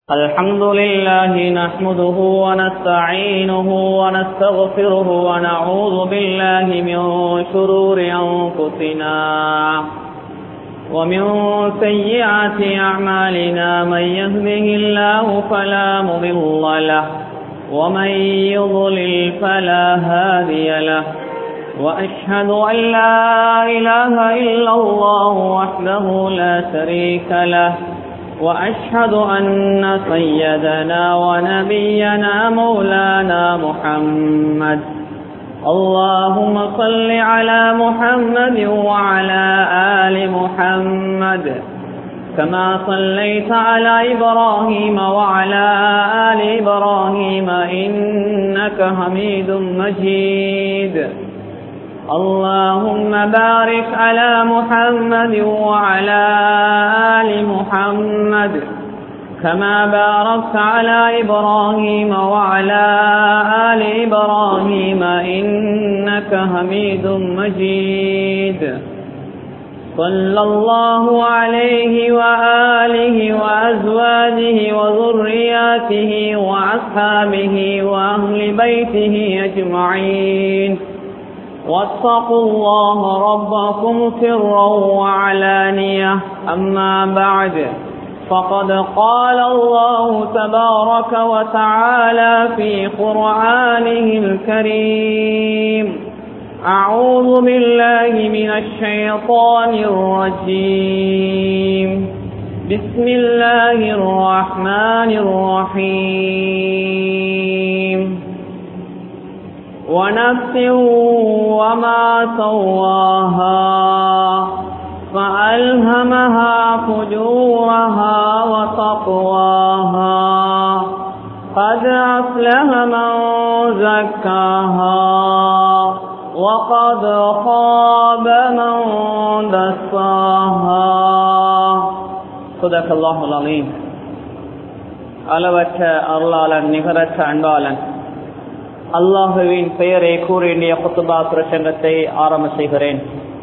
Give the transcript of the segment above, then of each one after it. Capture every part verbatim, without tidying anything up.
الحمد لله نحمده ونستعينه ونستغفره ونعوذ بالله من شرور أنفسنا ومن سيئات أعمالنا من يهده الله فلا مضل له ومن يضلل فلا هادي له وأشهد أن لا إله إلا الله وحده لا شريك له وأشهد أن سيدنا ونبينا مولانا محمد اللهم صل على محمد وعلى آل محمد كما صليت على إبراهيم وعلى آل إبراهيم إنك حميد مجيد اللهم بارك على محمد وعلى آل محمد كما باركت على إبراهيم وعلى آل إبراهيم إنك حميد مجيد صلى الله عليه وآله وأزواجه وذرياته وأصحابه وأهل بيته أجمعين واتقوا الله ربكم سرا وعلانية أما بعد فقد قال الله تبارك وتعالى في قرآنه الكريم أعوذ بالله من الشيطان الرجيم بسم الله الرحمن الرحيم ونفس وما سواها فألهمها فجورها وتقواها قد أفلح من زكاها وقد خاب من دساها صدق الله العظيم. அளவற்ற அருளாளன் நிகரற்ற அன்பாளன் அல்லாஹுவின் பெயரை கூறிய குத்துபா பிரசங்கத்தை ஆரம்ப செய்கிறேன்.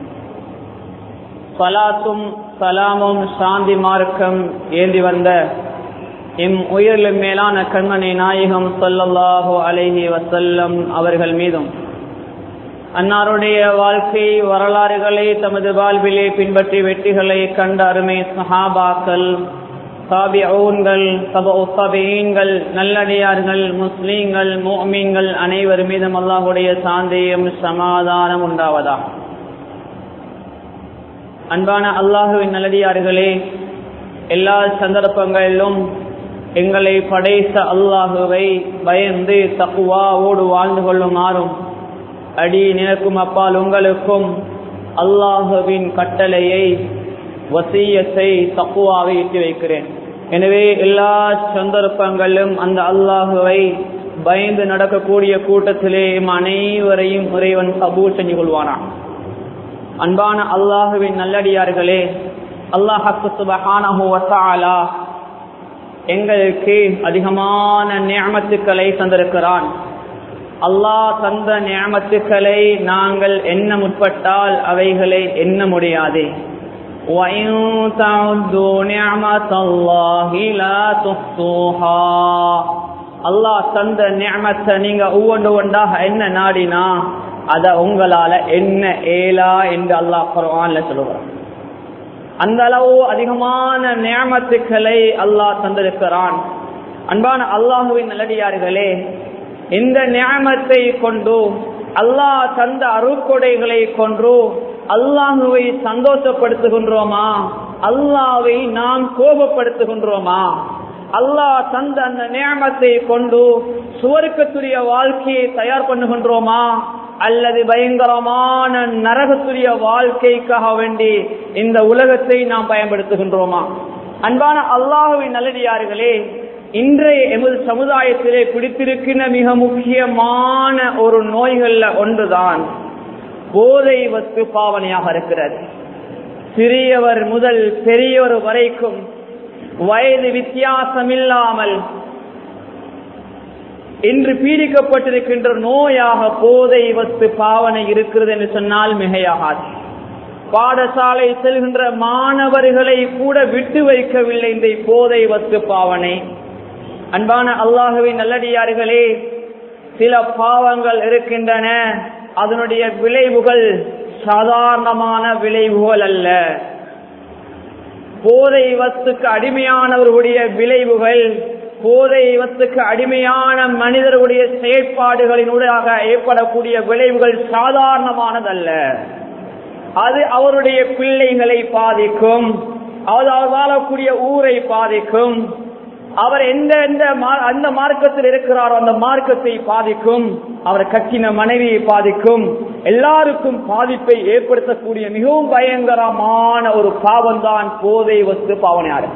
சலாத்தும் சலாமும் சாந்தி மார்க்கம் ஏந்தி வந்த எம் உயிரிலும் மேலான கண்மணி நாயகம் ஸல்லல்லாஹு அலைஹி வஸல்லம் அவர்கள் மீதும் அன்னாருடைய வாழ்க்கை வரலாறுகளை தமது வாழ்விலே பின்பற்றி வெற்றிகளை கண்ட அருமை சஹாபாக்கள், தாபிஊன்கள், தபஉ தாபிஈன்கள், நல்லடியார்கள், முஸ்லீம்கள், முஃமின்கள் அனைவர் மீதும் அல்லாஹ்வுடைய சாந்தியும் சமாதானம் உண்டாவதாக. அன்பான அல்லாஹ்வின் நல்லடியார்களே, எல்லா சந்தர்ப்பங்களிலும் எங்களை படைத்த அல்லாஹுவை பயந்து தக்வாவோடு வாழ்ந்து கொள்ளுமாறும் அடி நினைக்கும் அப்பால் உங்களுக்கும் அல்லாஹுவின் கட்டளையை வசியத்தை தக்வாவை இட்டு வைக்கிறேன். எனவே எல்லா சந்தர்ப்பங்களிலும் அந்த அல்லாஹுவை பயந்து நடக்கக்கூடிய கூட்டத்திலே அனைவரையும் இறைவன் கபூல் செஞ்சு கொள்வானா. அன்பான அல்லாஹுவின் நல்லடியார்களே, அல்லாஹ் சுப்ஹானஹு வ தஆலா எங்களுக்கு அதிகமான நிஅமத்துக்களை தந்திருக்கிறான். அல்லாஹ் தந்த நிஅமத்துக்களை நாங்கள் எண்ண முற்பட்டால் அவைகளை எண்ண முடியாது. وَإِن تَعُدُّوا نِعْمَةَ اللَّهِ لَا تُحْصُوهَا. அல்லாஹ் தந்த நிஅமத்தை நீங்க ஒவ்வொன்று ஒன்றாக என்ன நாடினா அத உங்களால என்ன ஏலா என்று அல்லாஹ் குர்ஆன்ல சொல்றான். அந்த அளவு அதிகமான நிஅமத்துக்களை அல்லாஹ் தந்திருக்கிறான். அன்பான அல்லாஹ்வின் நல்லடியார்களே, இந்த நிஅமத்தை கொண்டு அல்லாஹ் தந்த அருட்கொடைகளை கொண்டு அல்லாஹுவை சந்தோஷப்படுத்துகின்றோமா, அல்லாஹ்வை நாம் கோபப்படுத்துகின்றோமா? அல்லாஹ் தந்த அந்த நிஅமத்தை கொண்டு சுவர்க்கத்துடைய வாழ்க்கையை தயார் பண்ணுகின்றோமா, அல்லது பயங்கரமான நரகத்துடைய வாழ்க்கைக்காக வேண்டி இந்த உலகத்தை நாம் பயன்படுத்துகின்றோமா? அன்பான அல்லாஹ்வின் நல்லடியார்களே, இன்றைய எமது சமுதாயத்திலே பிடித்திருக்கின்ற மிக முக்கியமான ஒரு நோய்கள்ல ஒன்றுதான் போதை வஸ்து பாவனையாக இருக்கிறது. சிறியவர் முதல் பெரியவர் வரைக்கும் வயது வித்தியாசம் இல்லாமல் இன்று பீடிக்கப்பட்டிருக்கின்ற நோயாக போதை வஸ்து பாவனை இருக்கிறது என்று சொன்னால் மிகையாகாது. பாடசாலை செல்கின்ற மாணவர்களை கூட விட்டு வைக்கவில்லை இந்த போதை வஸ்து பாவனை. அன்பான அல்லாஹுவின் நல்லடியார்களே, சில பாவங்கள் இருக்கின்றன, அதனுடைய விளைவுகள் சாதாரணமான விளைவுகள் அல்ல. போதை வஸ்துக்கு அடிமையானவர்களுடைய விளைவுகள், போதை வஸ்துக்கு அடிமையான மனிதர்களுடைய செயற்பாடுகளினூடாக ஏற்படக்கூடிய விளைவுகள் சாதாரணமானதல்ல. அது அவருடைய பிள்ளைகளை பாதிக்கும், அவர் வாழக்கூடிய ஊரை பாதிக்கும், அவர் எந்த எந்த அந்த மார்க்கத்தில் இருக்கிறாரோ அந்த மார்க்கத்தை பாதிக்கும், அவர் கட்டின மனைவியை பாதிக்கும், எல்லாருக்கும் பாதிப்பை ஏற்படுத்தக்கூடிய மிகவும் பயங்கரமான ஒரு பாவம் தான் போதை வஸ்து பாவனையாரு.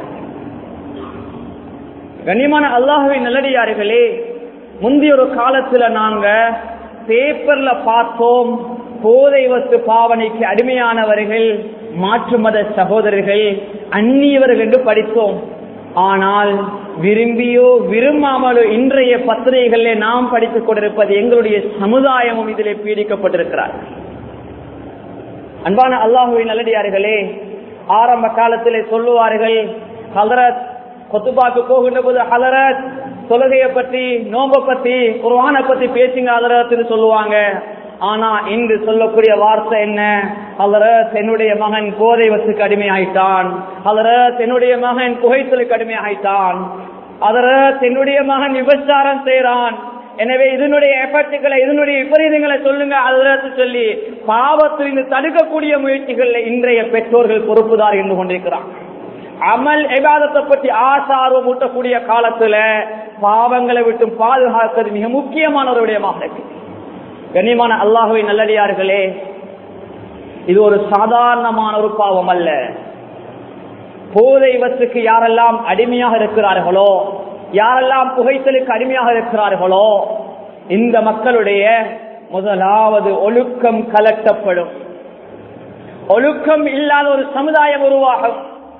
கண்ணியமான அல்லாஹ்வின் நல்லடியார்களே, முந்தைய ஒரு காலத்துல நாங்க பேப்பர்ல பார்த்தோம், போதை வஸ்து பாவனைக்கு அடிமையானவர்கள் மாற்று மத சகோதரர்கள் அந்நியவர்கள் என்று படித்தோம். ஆனால் விரும்பியோ விரும்பாமலோ இன்றைய பத்திரிகைகளிலே நாம் படித்துக் கொண்டிருப்பது எங்களுடைய சமுதாயமும் இதிலே பீடிக்கப்பட்டிருக்கிறார். அன்பான அல்லாஹுவின் நல்லடியார்களே, ஆரம்ப காலத்திலே சொல்லுவார்கள், ஹலரத் கொத்துபாக்கு போகின்ற போது ஹலரத் தொழுகையை பற்றி, நோம்ப பத்தி, குர்ஆனை பத்தி பேசுங்க ஹலரத் சொல்லுவாங்க. ஆனா இன்று சொல்லக்கூடிய வார்த்தை என்ன? ஹலரத் என்னுடைய மகன் போதை வஸ்துக்கு அடிமையாயிட்டான், ஹலரத் என்னுடைய மகன் புகைத்தலுக்கு அடிமையாயிட்டான், ஹலரத் என்னுடைய மகன் விபச்சாரம் செய்யறான், எனவே இதனுடைய எஃபெக்ட்களை, இதனுடைய விபரீதங்களை சொல்லுங்க ஹலரத் சொல்லி பாவத்திலிருந்து தடுக்கக்கூடிய முயற்சிகள் இன்றைய பெற்றோர்கள் பொறுப்புதார் இருந்து கொண்டிருக்கிறார். அமல் இபாதத்தை பற்றி ஆசாரம் ஊட்டக்கூடிய காலத்துல பாவங்களை விட்டு பாதுகாக்கிறது மிக முக்கியமான ஒரு விடயமாக இருக்கு. கண்ணியமான அல்லாஹ்வின் நல்லடியார்களே, இது ஒரு சாதாரணமான ஒரு பாவம் அல்ல. போதை வஸ்துக்கு யாரெல்லாம் அடிமையாக இருக்கிறார்களோ, யாரெல்லாம் புகைத்தலுக்கு அடிமையாக இருக்கிறார்களோ, இந்த மக்களுடைய முதலாவது ஒழுக்கம் கலட்டப்படும். ஒழுக்கம் இல்லாத ஒரு சமுதாயம் உருவாகும்,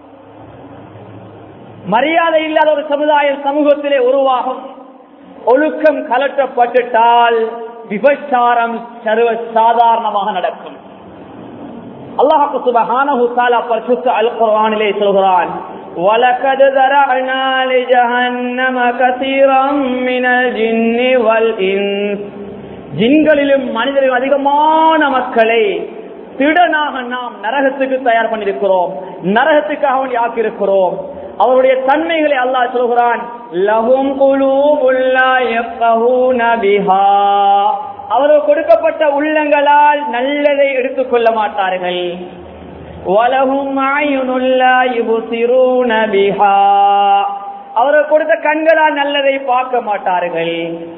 மரியாதை இல்லாத ஒரு சமுதாயம் சமூகத்திலே உருவாகும். ஒழுக்கம் கலட்டப்பட்டுட்டால் விபச்சாரம் சர்வ சாதாரணமாக நடக்கும். அல்லாஹ் சுப்ஹானஹு தஆலா பரிசுத்த அல் குர்ஆனிலே சொல்கிறான், வலகத் தரஅனா லிஜஹன்னம கஸீரம் மினல் ஜின்னி வல் இன்ஸ். ஜின்களிலும் மனிதரிலும் அதிகமான மக்களை திடனாக நாம் நரகத்துக்கு தயார் பண்ணியிருக்கிறோம், நரகத்துக்காக ஆக்கியிருக்கிறோம். அவருடைய தன்மைகளை அல்லாஹ் சொல்கிறான், லஹும் குலூபுல் லா யஃகஹூன பிஹா. அவருக்கு கொடுக்கப்பட்ட உள்ளங்களால் நல்லதை எடுத்துக் கொள்ள மாட்டார்கள். வலஹும் அய்யுனுல் லா யுப்சிரூன பிஹா. அவருக்கு கொடுத்த கண்களால் நல்லதை பார்க்க மாட்டார்கள்.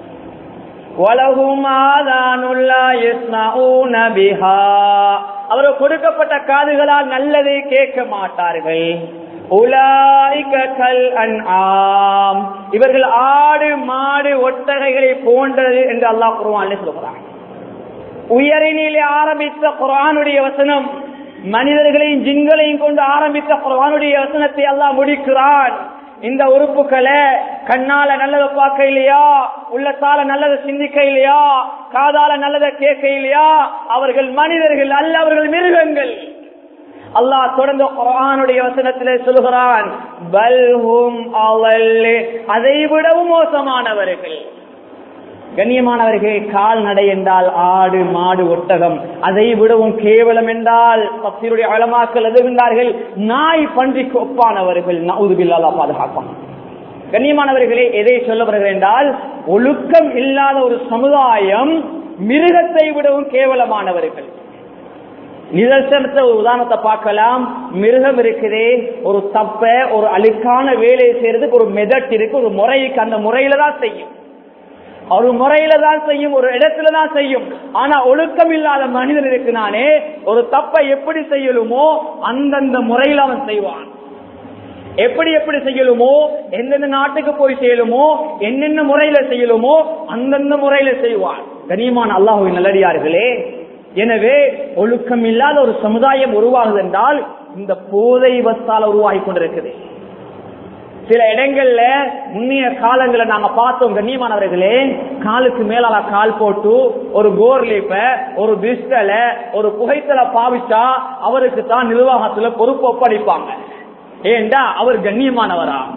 வலஹும் ஆதானுல் லா யஸ்மஊன பிஹா. அவருக்கு கொடுக்கப்பட்ட காதுகளால் நல்லதை கேட்க மாட்டார்கள். உலாயிக கல் அன்ஆம். இவர்கள் ஆடு மாடு ஒட்டகைகளை போன்றது என்று அல்லாஹ் குர்ஆனிலே சொல்கிறான். உயரினிலே ஆரம்பித்த குர்ஆனுடைய வசனம் மனிதர்களையும் ஜின்களையும் கொண்டு ஆரம்பித்த குர்ஆனுடைய வசனத்தை அல்லாஹ் முடிக்கிறான். இந்த உறுப்புகளை கண்ணால நல்லதை பார்க்க இல்லையா, உள்ளத்தால நல்லதை சிந்திக்க இல்லையா, காதால நல்லதை கேட்க இல்லையா, அவர்கள் மனிதர்கள் அல்ல, அவர்கள் மிருகங்கள். அல்லாஹ் தொடர்ந்து குர்ஆனுடைய வசனத்திலே சொல்கிறான், பல்ஹும் அவல். அதை விடவும் மோசமானவர்கள். கண்ணியமானவர்கள், கால்நடை என்றால் ஆடு மாடு ஒட்டகம், அதை விடவும் கேவலம் என்றால் தஃசீருடைய உலமாக்கள் எழுதுகின்றார்கள், நாய் பன்றிக்கு ஒப்பானவர்கள். நஊது பில்லாஹ், பாதுகாப்பான். கண்ணியமானவர்களே, எதை சொல்ல வருகிறேன் என்றால், ஒழுக்கம் இல்லாத ஒரு சமுதாயம் மிருகத்தை விடவும் கேவலமானவர்கள். நிதர்சனத்தை ஒரு உதாரணத்தை பார்க்கலாம். மிருகம் இருக்குதே, ஒரு தப்ப ஒரு அழுக்கான வேலையை செய்யறதுக்கு ஒரு மெதட் இருக்கு, ஒரு முறைக்கு, அந்த முறையில தான் செய்யும், ஒரு முறையில தான் செய்யும், ஒரு இடத்துல தான் செய்யும். ஆனா ஒழுக்கம் இல்லாத மனிதன் இருக்குனானே, ஒரு தப்பை எப்படி செய்யலுமோ அந்தந்த முறையில அவன் செய்வான். எப்படி எப்படி செய்யலுமோ, எந்தெந்த நாட்டுக்கு போய் செய்யலுமோ, என்னென்ன முறையில செய்யலுமோ அந்தந்த முறையில செய்வான். கண்ணியமான அல்லாஹ்வின் நல்லடியார்களே, எனவே ஒழுக்கம் இல்லாத ஒரு சமுதாயம் உருவாகுது என்றால் இந்த போதை வஸ்தால உருவாகி கொண்டிருக்குது. சில இடங்கள்ல முன்னைய காலங்களை நாங்க பார்த்தோம் கண்ணியமானவர்களே, காலுக்கு மேலால கால் போட்டு ஒரு கோர்லிப்ப, ஒரு பிஸ்டல, ஒரு புகைத்தலை பாவிச்சா அவருக்கு தான் நிர்வாகத்துல பொறுப்பு ஒப்படைப்பாங்க. ஏண்டா அவர் கண்ணியமானவரா,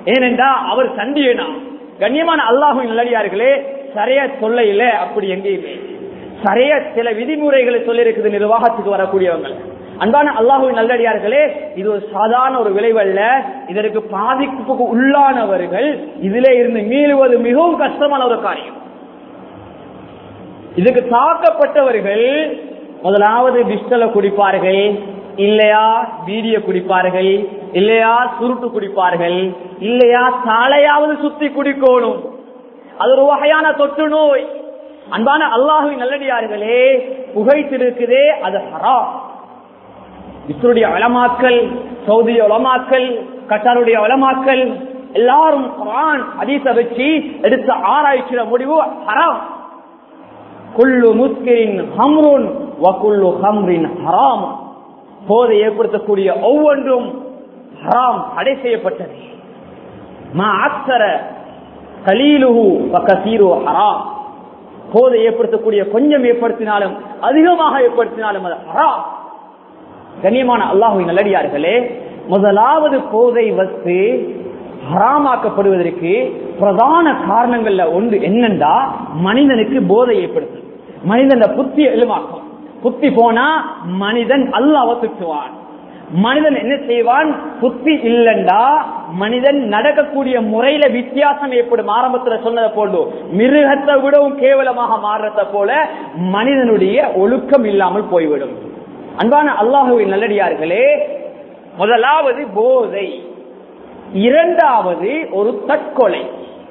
ஏனென்றா அவர் சண்டியனா. கண்ணியமான அல்லாஹ்வின் நல்லடியார்களே, சரியா சொல்ல இல்ல அப்படி எங்கேயுமே சரியா சில விதிமுறைகளை சொல்லி இருக்குது நிர்வாகத்துக்கு வரக்கூடியவங்க. அன்பான அல்லாஹ்வின் நல்லடியார்களே, இது ஒரு சாதாரண ஒரு விளைவல்ல. இதற்கு பாதிப்புக்கு உள்ளானவர்கள் இதிலே இருந்து மீளுவது மிகவும் கஷ்டமான ஒரு காரியம். இதுக்கு தாக்கப்பட்டவர்கள் முதலாவது பிஸ்டலை குடிப்பார்கள், இல்லையா வீடியோ குடிப்பார்கள், இல்லையா சுருட்டு குடிப்பார்கள், இல்லையா சாலையாவது சுத்தி குடிக்கணும். அது ஒரு வகையான தொற்று நோய். அன்பான அல்லாஹ்வின் நல்லடியார்களே, புகைத்திருக்குதே அது ஹராம். இஸ்ருடைய உலமாக்கள், சவுதிய உலமாக்கள், கட்டாருடைய உலமாக்கள் எல்லாரும் குர்ஆன் ஹதீஸை வச்சு எடுத்த ஆராய்ச்சியில முடிவு ஹராம். குல்லு முஸ்கிரின் ஹம்ருன் வ குல்லு ஹம்ரின் ஹராம். போதை ஏற்படுத்தக்கூடிய ஒவ்வொன்றும் ஹராம், தடை செய்யப்பட்டது. மா அக்ஸர கலீலுஹு வ கஸீரு ஹராம். போதை ஏற்படுத்தக்கூடிய கொஞ்சம் ஏற்படுத்தினாலும் அதிகமாக ஏற்படுத்தினாலும் அது ஹராம். கண்ணியமான அல்லாஹ்வின் நல்லடியார்களே, முதலாவது போதை வஸ்து ஹராமாக்கப்படுவதற்கு பிரதான காரணங்கள்ல ஒன்று என்னண்டா, மனிதனுக்கு போதை ஏற்படுத்தும், மனிதன் புத்தி எழுமாக்கும். புத்தி போனா மனிதன் அல்லாஹ்வை திட்டுவான். மனிதன் என்ன செய்வான், புத்தி இல்லண்டா மனிதன் நடக்கக்கூடிய முறையில வித்தியாசம் ஏற்படும். ஆரம்பத்தில் சொன்னதை போன்று மிருகத்தை விடவும் கேவலமாக மாறுறத போல மனிதனுடைய ஒழுக்கம் இல்லாமல் போய்விடும். அன்பான அல்லாஹ்வின் நல்லடியார்களே, முதலாவது போதை, இரண்டாவது ஒரு தற்கொலை.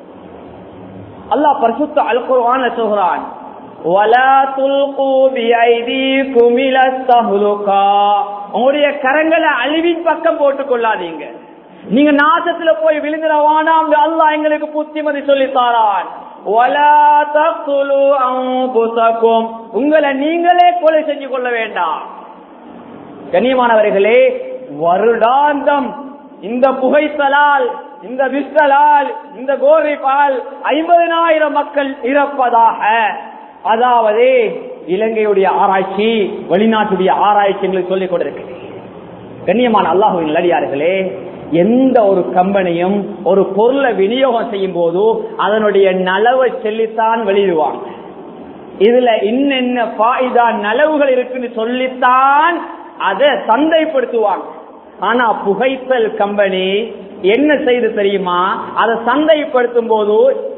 அல்லாஹ் பரிசுத்த அல் குர்ஆன்ல சொல்றான், வலா துல்கு பிஐதீகும் இலஸ் தஹ்லுகா. உங்களுடைய கரங்களை அழிவின் பக்கம் போட்டுக் கொள்ளாதீங்க. நீங்க நாசத்துல போய் விழுந்துறவானா அல்லாஹ் எங்களுக்கு புத்திமதி சொல்லி தாரான். வலா தக்துலு அன்ஃபுஸகும். உங்களை நீங்களே கொலை செஞ்சு கொள்ள வேண்டாம். கண்ணியமானவர்களே, வருடாந்தம் இந்த புகைத்தலால், இந்த விஸ்தலால், இந்த கோரிப்பால் ஐம்பதனாயிரம் மக்கள் இறப்பதாக, அதாவது இலங்கையுடைய ஆராய்ச்சி, வெளிநாட்டுடைய ஆராய்ச்சி எங்களுக்கு சொல்லிக் கொண்டிருக்கிறது. கண்ணியமான அல்லாஹ்வின் நல்லடியார்களே, எந்த ஒரு கம்பெனியும் ஒரு பொருளை விநியோகம் செய்யும் போது அதனுடைய நலவை சொல்லித்தான் வெளியிடுவாங்க. இதுல இன்னென்ன ஃபாயிதா நலவுகள் இருக்குன்னு சொல்லித்தான் அதை சந்தைப்படுத்துவாங்க. ஆனா புகைத்தல் கம்பெனி என்ன செய்து தெரியுமா, அதை சந்தைப்படுத்தும் போது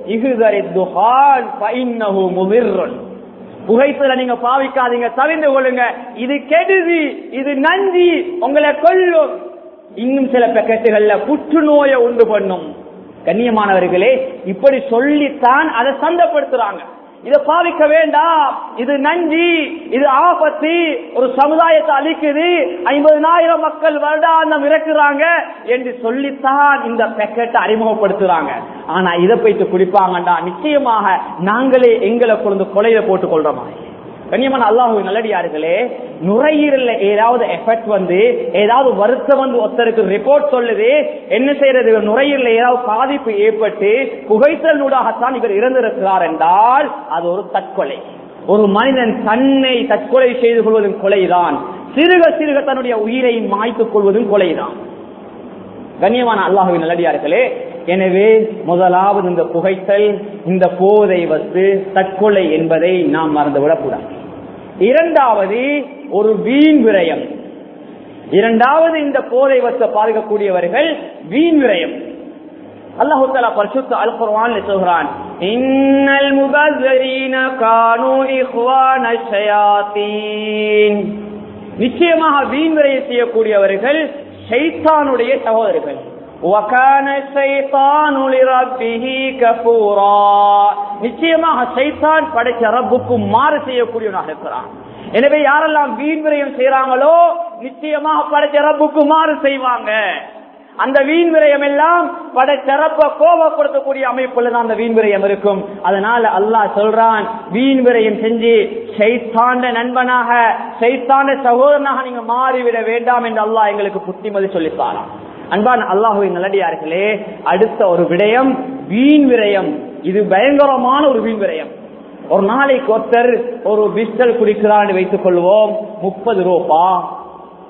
புகைத்தல நீங்க பாவிக்காதீங்க, தவிர்த்து கொள்ளுங்க, இது கெடுதி, இது நஞ்சி, உங்களை கொல்லும். இன்னும் சில பேக்கெட்டுகள்ல புற்றுநோயை உண்டு பண்ணும். கண்ணியமானவர்களே, இப்படி சொல்லித்தான் அதை சந்தைப்படுத்துறாங்க. இதை பாவிக்க வேண்டாம், இது நஞ்சி, இது ஆபத்து, ஒரு சமுதாயத்தை அழிக்குது, ஐம்பதனாயிரம் மக்கள் வருடாந்தம் இறக்குறாங்க என்று சொல்லித்தான் இந்த பேக்கெட்டை அறிமுகப்படுத்துறாங்க. ஆனா இதை போயிட்டு குடிப்பாங்கண்டா நிச்சயமாக நாங்களே எங்களை கொண்டு கொலையில போட்டுக் கொள்றோமா. கண்ணியமான அல்லாஹ்வின் நல்லடியார்களே, நுரையீரல்ல ஏதாவது எஃபெக்ட் வந்து, ஏதாவது வருத்தம் வந்து ஒருத்தருக்கு ரிப்போர்ட் சொல்லுது, என்ன செய்யறது, நுரையீரல்ல ஏதாவது பாதிப்பு ஏற்பட்டு புகைத்தலூடாகத்தான் இவர் இறந்திருக்கிறார் என்றால் அது ஒரு தற்கொலை. ஒரு மனிதன் தன்னை தற்கொலை செய்து கொள்வதும் கொலைதான், சிறுக சிறுக தன்னுடைய உயிரை மாய்த்துக் கொள்வதும் கொலைதான். கண்ணியமான அல்லாஹ்வின் நல்லடியார்களே, எனவே முதலாவது இந்த புகைத்தல், இந்த போதை வஸ்து, தற்கொலை என்பதை நாம் மறந்துவிடக் கூடாது. இரண்டாவது ஒரு வீண் விரயம். இரண்டாவது இந்த போதை வஸ்து பாதிக்கக்கூடியவர்கள் வீண் விரயம். அல்லாஹ் தஆலா பரிசுத்த அல் குர்ஆனில் சொல்றான், இன்னல் முபஸ்ஸிரீன கானூ இக்வானஷ் ஷயாத்தீன். நிச்சயமாக வீண் விரயம் செய்யக்கூடியவர்கள் ஷைத்தானுடைய சகோதரர்கள். وَكَانَ الشَّيْطَانُ لِرَبِّهِ كَفُورًا. நிச்சயமாக ஷைத்தான் படைச்ச ரப்புக்கு மாறு செய்யக்கூடியவனாக இருக்கிறான். எனவே யாரெல்லாம் வீண் விரயம் செய்றாங்களோ நிச்சயமாக படைச்ச ரப்புக்கு மாறு செய்வாங்க. அந்த வீண் விரயம் எல்லாம் படைச்ச ரப்ப கோபப்படுத்தக்கூடிய அமைப்புல தான் அந்த வீண் விரயம் இருக்கும். அதனால அல்லாஹ் சொல்றான், வீண் விரயம் செஞ்சு ஷைத்தான நண்பனாக, ஷைத்தான சகோதரனாக நீங்க மாறிவிட வேண்டாம் என்று அல்லாஹ் எங்களுக்கு புத்திமதி சொல்லித்தாரான். அன்பான அல்லாஹ்வின் நல்லடியார்களே, அடுத்த ஒரு விடயம் வீண் விரயம். இது பயங்கரமான ஒரு வீண் விரயம். ஒரு நாளைக்கு ஒருத்தர் ஒரு பிஸ்டல் குடிக்கிறான்னு வைத்துக் கொள்வோம், முப்பது ரூபா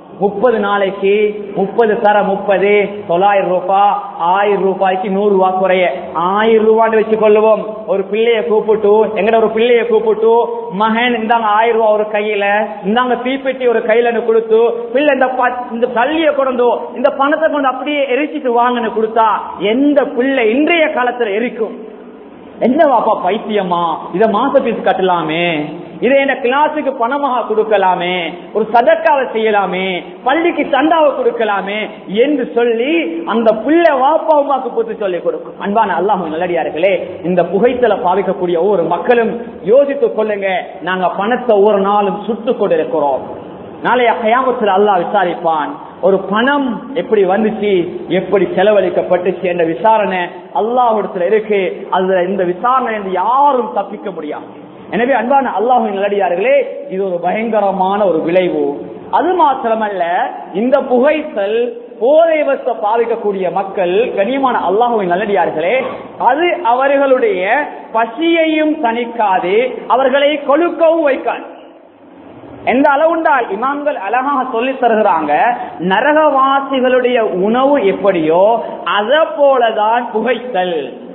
முப்பது நாளைக்கு முப்பது தர முப்பது தொள்ளாயிரம் ரூபாய் ஆயிரம் ரூபாய்க்கு நூறு ரூபாய் குறைய ஆயிரம் ரூபான்னு வச்சு கொள்ளுவோம். ஒரு பிள்ளைய கூப்பிட்டு எங்கட ஒரு பிள்ளைய கூப்பிட்டு மகன் இந்தாங்க ஆயிரம் ரூபாய் ஒரு கையில இந்தாங்க தீப்பெட்டி ஒரு கையில கொடுத்து பிள்ளை இந்த தள்ளிய கொண்டு இந்த பணத்தை கொண்டு அப்படியே எரிச்சிட்டு வாங்கன்னு கொடுத்தா எந்த பிள்ளை இன்றைய காலத்துல எரிக்கும்? என்ன வாப்பா பைத்தியமா, இத மாச பீஸ் கட்டலாமே, இதை என்ன கிளாஸுக்கு பணமாக கொடுக்கலாமே, ஒரு சதக்காவை செய்யலாமே, பள்ளிக்கு சண்டாவை கொடுக்கலாமே என்று சொல்லி அந்த பிள்ளை வாப்பா அம்மாக்கு போட்டு சொல்லி கொடுக்கும். அன்பான அல்லாஹ்வின் நல்லடியார்களே, இந்த புகைத்தலை பாவிக்கக்கூடிய ஒவ்வொரு மக்களும் யோசித்துக் கொள்ளுங்க. நாங்க பணத்தை ஒவ்வொரு நாளும் சுட்டு கொண்டிருக்கிறோம். நாளைய கயாமத்தில் அல்லாஹ் விசாரிப்பான். ஒரு பணம் எப்படி வந்துச்சு, எப்படி செலவழிக்கப்பட்டுச்சு என்ற விசாரணை அல்லாஹ்விடத்துல இருக்கு. அதுல இந்த விசாரணை யாரும் தப்பிக்க முடியாது. எனவே அன்பான அல்லாஹ்வின் நல்லடியார்களே, இது ஒரு பயங்கரமான ஒரு விளைவு. அது மாத்திரமல்ல, இந்த புகைத்தல் போதை வஸ்து பாவிக்கக்கூடிய மக்கள், கண்ணியமான அல்லாஹ்வின் நல்லடியார்களே, அது அவர்களுடைய பசியையும் தணிக்காது, அவர்களை கொழுக்கவும் வைக்காது. எந்த அளவுண்டால் இமாம்கள் அழகாக சொல்லி தருகிறாங்க, நரகவாசிகளுடைய உணவு எப்படியோ அத போலதான் புகைத்தல்.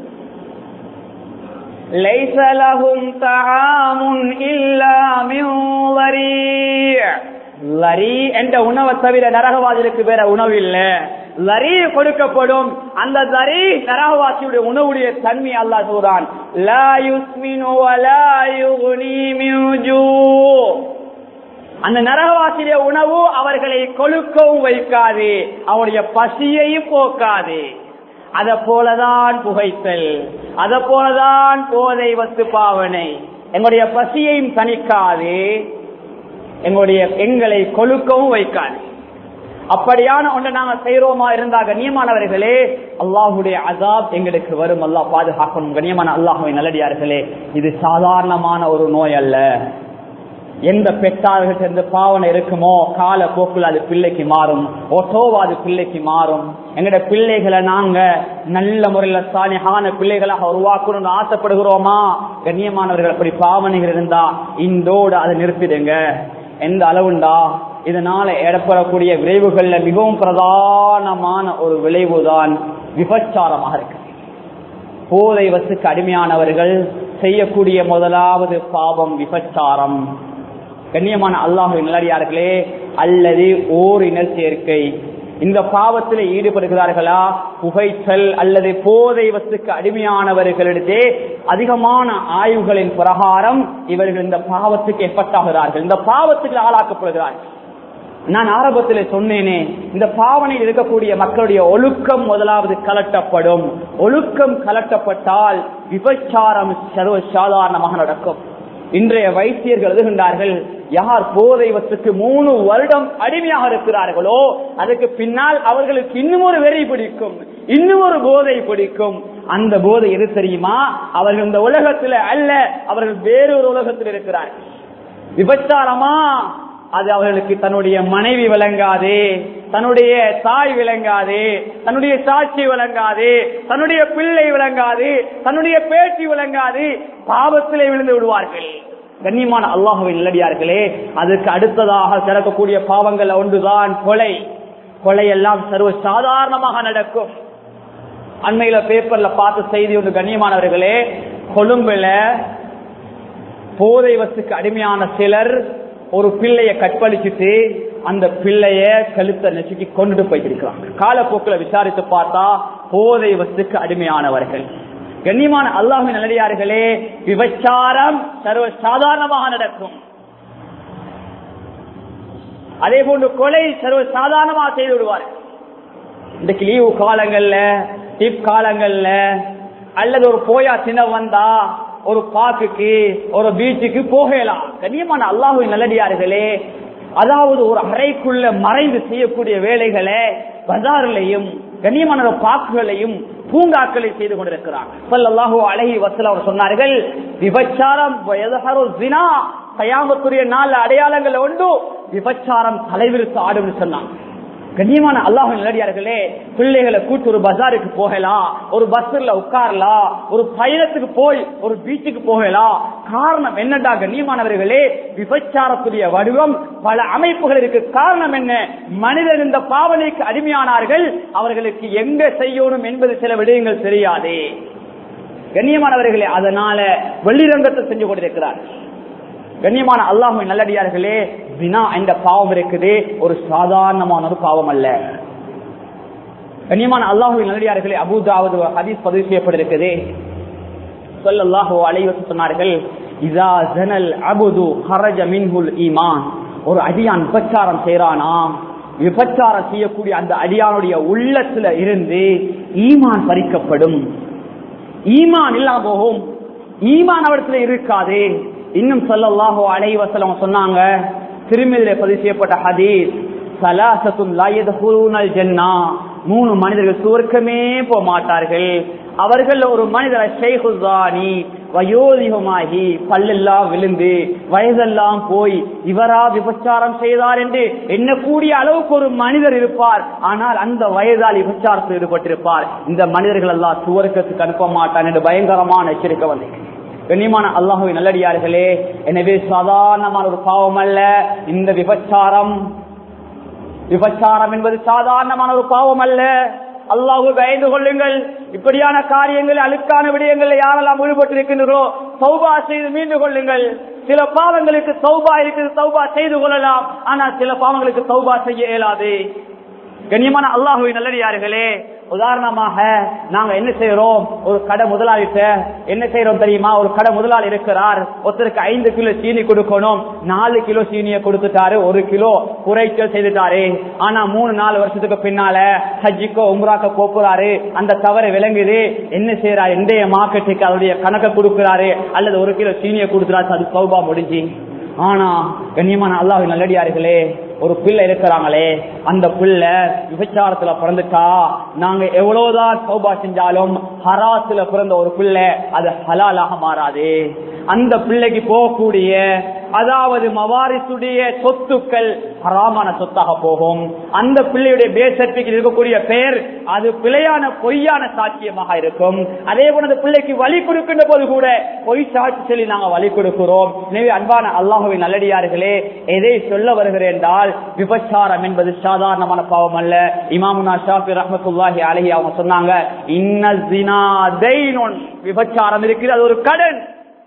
லைஸ லஹும் தஆமுன் இல்லா மின் லரீ'. லரீ என்ற உணவை தவிர நரகவாசிகளுக்கு வேற உணவு இல்ல. லரீ கொடுக்கப்படும். அந்த லரீ நரகவாசியுடைய உணவுடைய தன்மை அல்லாஹ் சொல்றான், லா யுஸ்மினு வலா யுக்னி மின் ஜூ'. அந்த நரகவாசிய உணவு அவர்களை கொழுக்கவும் வைக்காது, அவருடைய பசியையும் போக்காது. அத போலதான் புகைத்தல், அத போலதான் போதை வஸ்து பாவனை. எங்களுடைய பசியையும் தணிக்காது, எங்களுடைய எங்களை கொழுக்கவும் வைக்காது. அப்படியான ஒன்றை நாங்கள் செய்யறோமா இருந்தாக கண்ணியமானவர்களே, அல்லாஹுடைய அஸாப் எங்களுக்கு வரும். அல்லாஹ் பாதுகாக்கணும். கண்ணியமான அல்லாஹ்வின் நல்லடியார்களே, இது சாதாரணமான ஒரு நோய் அல்ல. எந்த பெற்றார்கள் சேர்ந்த பாவனை இருக்குமோ கால போக்குல அது பிள்ளைக்கு மாறும், ஒட்டோவா அது பிள்ளைக்கு மாறும். எங்கட பிள்ளைகளை நாங்க நல்ல முறையில சாலிஹான பிள்ளைகளாக உருவாக்கணும்னு ஆசைப்படுகிறோமா? கண்ணியமானவர்கள் அப்படி பாவனைகள் இருந்தா இந்தோடு அதை நிறுத்திடுங்க. எந்த அளவுண்டா, இதனால ஏற்படக்கூடிய விளைவுகள்ல மிகவும் பிரதானமான ஒரு விளைவுதான் விபச்சாரமாக இருக்கு. போதை வஸ்துக்கு அடிமையானவர்கள் செய்யக்கூடிய முதலாவது பாவம் விபச்சாரம். கண்ணியமான அல்லாஹ்வின் நல்லடியார்களே, அல்லது ஓரினர் சேர்க்கை, இந்த பாவத்தில் ஈடுபடுகிறார்களா? புகைத்தல் அல்லது போதை வஸ்துக்கு அடிமையானவர்களிடையே அதிகமான ஆய்வுகளின் பிரகாரம் இவர்கள் இந்த பாவத்துக்கு எப்பட்டாகிறார்கள், இந்த பாவத்துக்கு ஆளாக்கப்படுகிறார்கள். நான் ஆரம்பத்தில் சொன்னேனே, இந்த பாவனையில் இருக்கக்கூடிய மக்களுடைய ஒழுக்கம் முதலாவது கலட்டப்படும். ஒழுக்கம் கலட்டப்பட்டால் விபச்சாரம் சர்வ சாதாரணமாக நடக்கும். இன்றைய வைத்தியர்கள் எழுதுகின்றார்கள், யார் போதை வஸ்துக்கு மூணு வருடம் அடிமையாக இருக்கிறார்களோ அதுக்கு பின்னால் அவர்களுக்கு இன்னும் ஒரு வெறி பிடிக்கும், இன்னும் ஒரு போதை பிடிக்கும். அந்த போதை எது தெரியுமா? அவர்கள் இந்த உலகத்தில் அல்ல, அவர்கள் வேறொரு உலகத்தில் இருக்கிறார்கள். விபச்சாரமா? அது அவர்களுக்கு தன்னுடைய மனைவி விளங்காது, தன்னுடைய தாய் விளங்காது, தன்னுடைய சாட்சி விளங்காது, தன்னுடைய பிள்ளை விளங்காது, தன்னுடைய பேச்சு விளங்காது. பாவத்திலே விழுந்து விடுவார்கள். கண்ணியமான அல்லாஹ்வின் நல்லடியார்களே, அதுக்கு அடுத்ததாக சிறக்கக்கூடிய பாவங்கள் ஒன்றுதான் கொலை. கொலை எல்லாம் சர்வ சாதாரணமாக நடக்கும். அண்மையில பேப்பர்ல பார்த்த செய்தி ஒன்று கண்ணியமானவர்களே, கொழும்புல போதை வஸ்துக்கு அடிமையான சிலர் ஒரு பிள்ளைய கற்பழிச்சுட்டு அந்த பிள்ளைய கழுத்தை நெசுக்கி கொண்டுட்டு போயிருக்கிறாங்க. காலப்போக்கில் விசாரித்து பார்த்தா போதை வஸ்துக்கு அடிமையானவர்கள். கண்ணியமான அல்லாஹ்வின் நல்லடியார்களே, விபச்சாரம் சர்வ சாதாரணமாக நடக்கும். அதே போன்று கொலை சர்வ சாதாரணமாக செய்து விடுவார்கள். இன்றைக்கு லீவு காலங்கள்ல, டிப் காலங்கள்ல, அல்லது ஒரு போயா தினம் வந்தா ஒரு பார்க்குக்கு ஒரு பீச்சுக்கு போகலாம். கண்ணியமான அல்லாஹ்வின் நல்லடியார்களே, அதாவது ஒரு அறைக்குள்ள மறைந்து செய்யக்கூடிய வேலைகளை பஜாரிலையும் கண்ணியமான பார்க்குகளையும் பூங்காக்களை செய்து கொண்டிருக்கிறாங்க. ஸல்லல்லாஹு அலைஹி வஸல்லம் அவர் சொன்னார்கள், விபச்சாரம் கயாமத்துடைய நாள் அடையாளங்கள் உண்டு, விபச்சாரம் தலைவிரித்து ஆடும் சொன்னாங்க. கண்ணியமான அல்லாஹ்வின் நல்லடியார்களே, பிள்ளைகளை கூட்டு ஒரு பஜாருக்கு போகலாம், ஒரு பஸ்ல உட்காரலாம், ஒரு பயணத்துக்கு போய் ஒரு பீச்சுக்கு போகலாம். காரணம் என்னடா கண்ணியமானவர்களே, விபச்சாரத்துடைய வடிவம் பல அமைப்புகள் இருக்கு. காரணம் என்ன? மனிதர் இந்த பாவனைக்கு அடிமையானார்கள். அவர்களுக்கு எங்க செய்யணும் என்பது சில விடயங்கள் தெரியாதே கண்ணியமானவர்களே. அதனால வெளிரங்கத்தை செஞ்சு கொண்டிருக்கிறார். கண்ணியமான அல்லாஹ்வின் நல்லடியார்களே, வினா என்ற பாவம் இருக்குது, ஒரு சாதாரணமான ஒரு பாவம் அல்ல. கண்ணியமான அல்லாஹ்வின் நல்லடியார்களே, அபூ தாவூத் ஹதீஸ் பதிவு செய்யப்பட்டிருக்குது. ஸல்லல்லாஹு அலைஹி வஸல்லம் சொன்னார்கள், இதா ஸனல் அப்து ஹரஜ மின்ஹுல் ஈமான். ஒரு அடியான் விபச்சாரம் செய்றானா, விபச்சாரம் செய்யக்கூடிய அந்த அடியானுடைய உள்ளத்துல இருந்து ஈமான் பறிக்கப்படும். ஈமான் இல்லாம போகும், ஈமான் அவரிடத்துல இருக்காது. இன்னும் ஸல்லல்லாஹு அலைஹி வஸல்லம் சொன்னாங்க, திருமிதியிலே பதிவு செய்யப்பட்ட ஹதீஸ், ஸலாஸத்துன் லா யத்ஹுலூனல் ஜன்னah, மூணு மனிதர்கள் சுவர்க்கமே போக மாட்டார்கள். அவர்கள் ஒரு மனிதர் ஷைஹுஸானி வயோதிகமாகி பல்லெல்லாம் விழுந்து வயதெல்லாம் போய் இவரா விபச்சாரம் செய்தார் என்று எண்ணக்கூடிய அளவுக்கு ஒரு மனிதர் இருப்பார். ஆனால் அந்த வயதால் விபச்சாரத்தில் ஈடுபட்டிருப்பார். இந்த மனிதர்கள் எல்லாம் சுவர்க்கத்துக்கு அனுப்ப மாட்டான் என்று பயங்கரமான எச்சரிக்கை வந்து. கண்ணியமான அல்லாஹ்வின் நல்லடியார்களே, எனவே சாதாரணமான ஒரு பாவம் அல்ல இந்த விபச்சாரம். விபச்சாரம் என்பது சாதாரணமான ஒரு பாவம் அல்ல. அல்லாஹ்வை பயந்து கொள்ளுங்கள். இப்படியான காரியங்கள், அழுக்கான விடயங்கள் யாரெல்லாம் ஈடுபட்டிருக்கின்றோ தௌபா செய்து மீண்டு கொள்ளுங்கள். சில பாவங்களுக்கு தௌபா இருக்குது, தௌபா செய்து கொள்ளலாம். ஆனால் சில பாவங்களுக்கு தௌபா செய்ய இயலாது. கண்ணியமான அல்லாஹ்வின் நல்லடியார்களே, உதாரணமாக நாங்க என்ன செய்யறோம், ஒரு கடை முதலாளிட்ட என்ன செய்யறோம் தெரியுமா? ஒரு கடை முதலாளி இருக்கிறார், ஒருத்தருக்கு ஐந்து கிலோ சீனி கொடுக்கணும், நாலு கிலோ சீனியை கொடுத்துட்டாரு, ஒரு கிலோ குறைச்சல் செய்துட்டாரு. ஆனா மூணு நாலு வருஷத்துக்கு பின்னால ஹஜ்ஜிக்கோ உம்ராக்கோ போறாரு, அந்த தவறை விளங்குது. என்ன செய்யறாரு? இன்றைய மார்க்கெட்டுக்கு அவருடைய கணக்கை கொடுக்கிறாரு, அல்லது ஒரு கிலோ சீனியை கொடுக்கிறாரு, அது சௌபா முடிஞ்சு. ஆனா கண்ணியமான அல்லாஹ்வின் நல்லடியார்களே, ஒரு பிள்ளை இருக்கிறாங்களே, அந்த பிள்ளை விபச்சாரத்துல பிறந்துட்டா நாங்க எவ்வளவுதான் தௌபா செஞ்சாலும் ஹராத்துல பிறந்த ஒரு பிள்ளை அது ஹலாலாக மாறாது. அந்த பிள்ளைக்கு போகக்கூடிய அதாவது மவாரிசுடைய சொத்துக்கள் ஹராமான சொத்தாக போகும். அந்த பிள்ளையுடைய பேர் சர்டிபிகேட் இருக்கக்கூடிய பெயர் அது பிழையான பொய்யான சாட்சியமாக இருக்கும். அதே போல அந்த பிள்ளைக்கு வழி கொடுக்கின்ற போது கூட பொய் சாட்சி சொல்லி நாங்க வழி கொடுக்கிறோம். எனவே அன்பான அல்லாஹ்வின் நல்லடியார்களே, எதை சொல்ல வருகிறேன் என்றால், விபச்சாரம் என்பது சாதாரணமான பாவம் அல்ல. இமாமுனா ஷாஃபி ரஹ்மத்துல்லாஹி அலைஹி அவங்க சொன்னாங்க, இன்ன ஸினா தைனுன், விபச்சாரம் இருக்குது, அது ஒரு கடன்.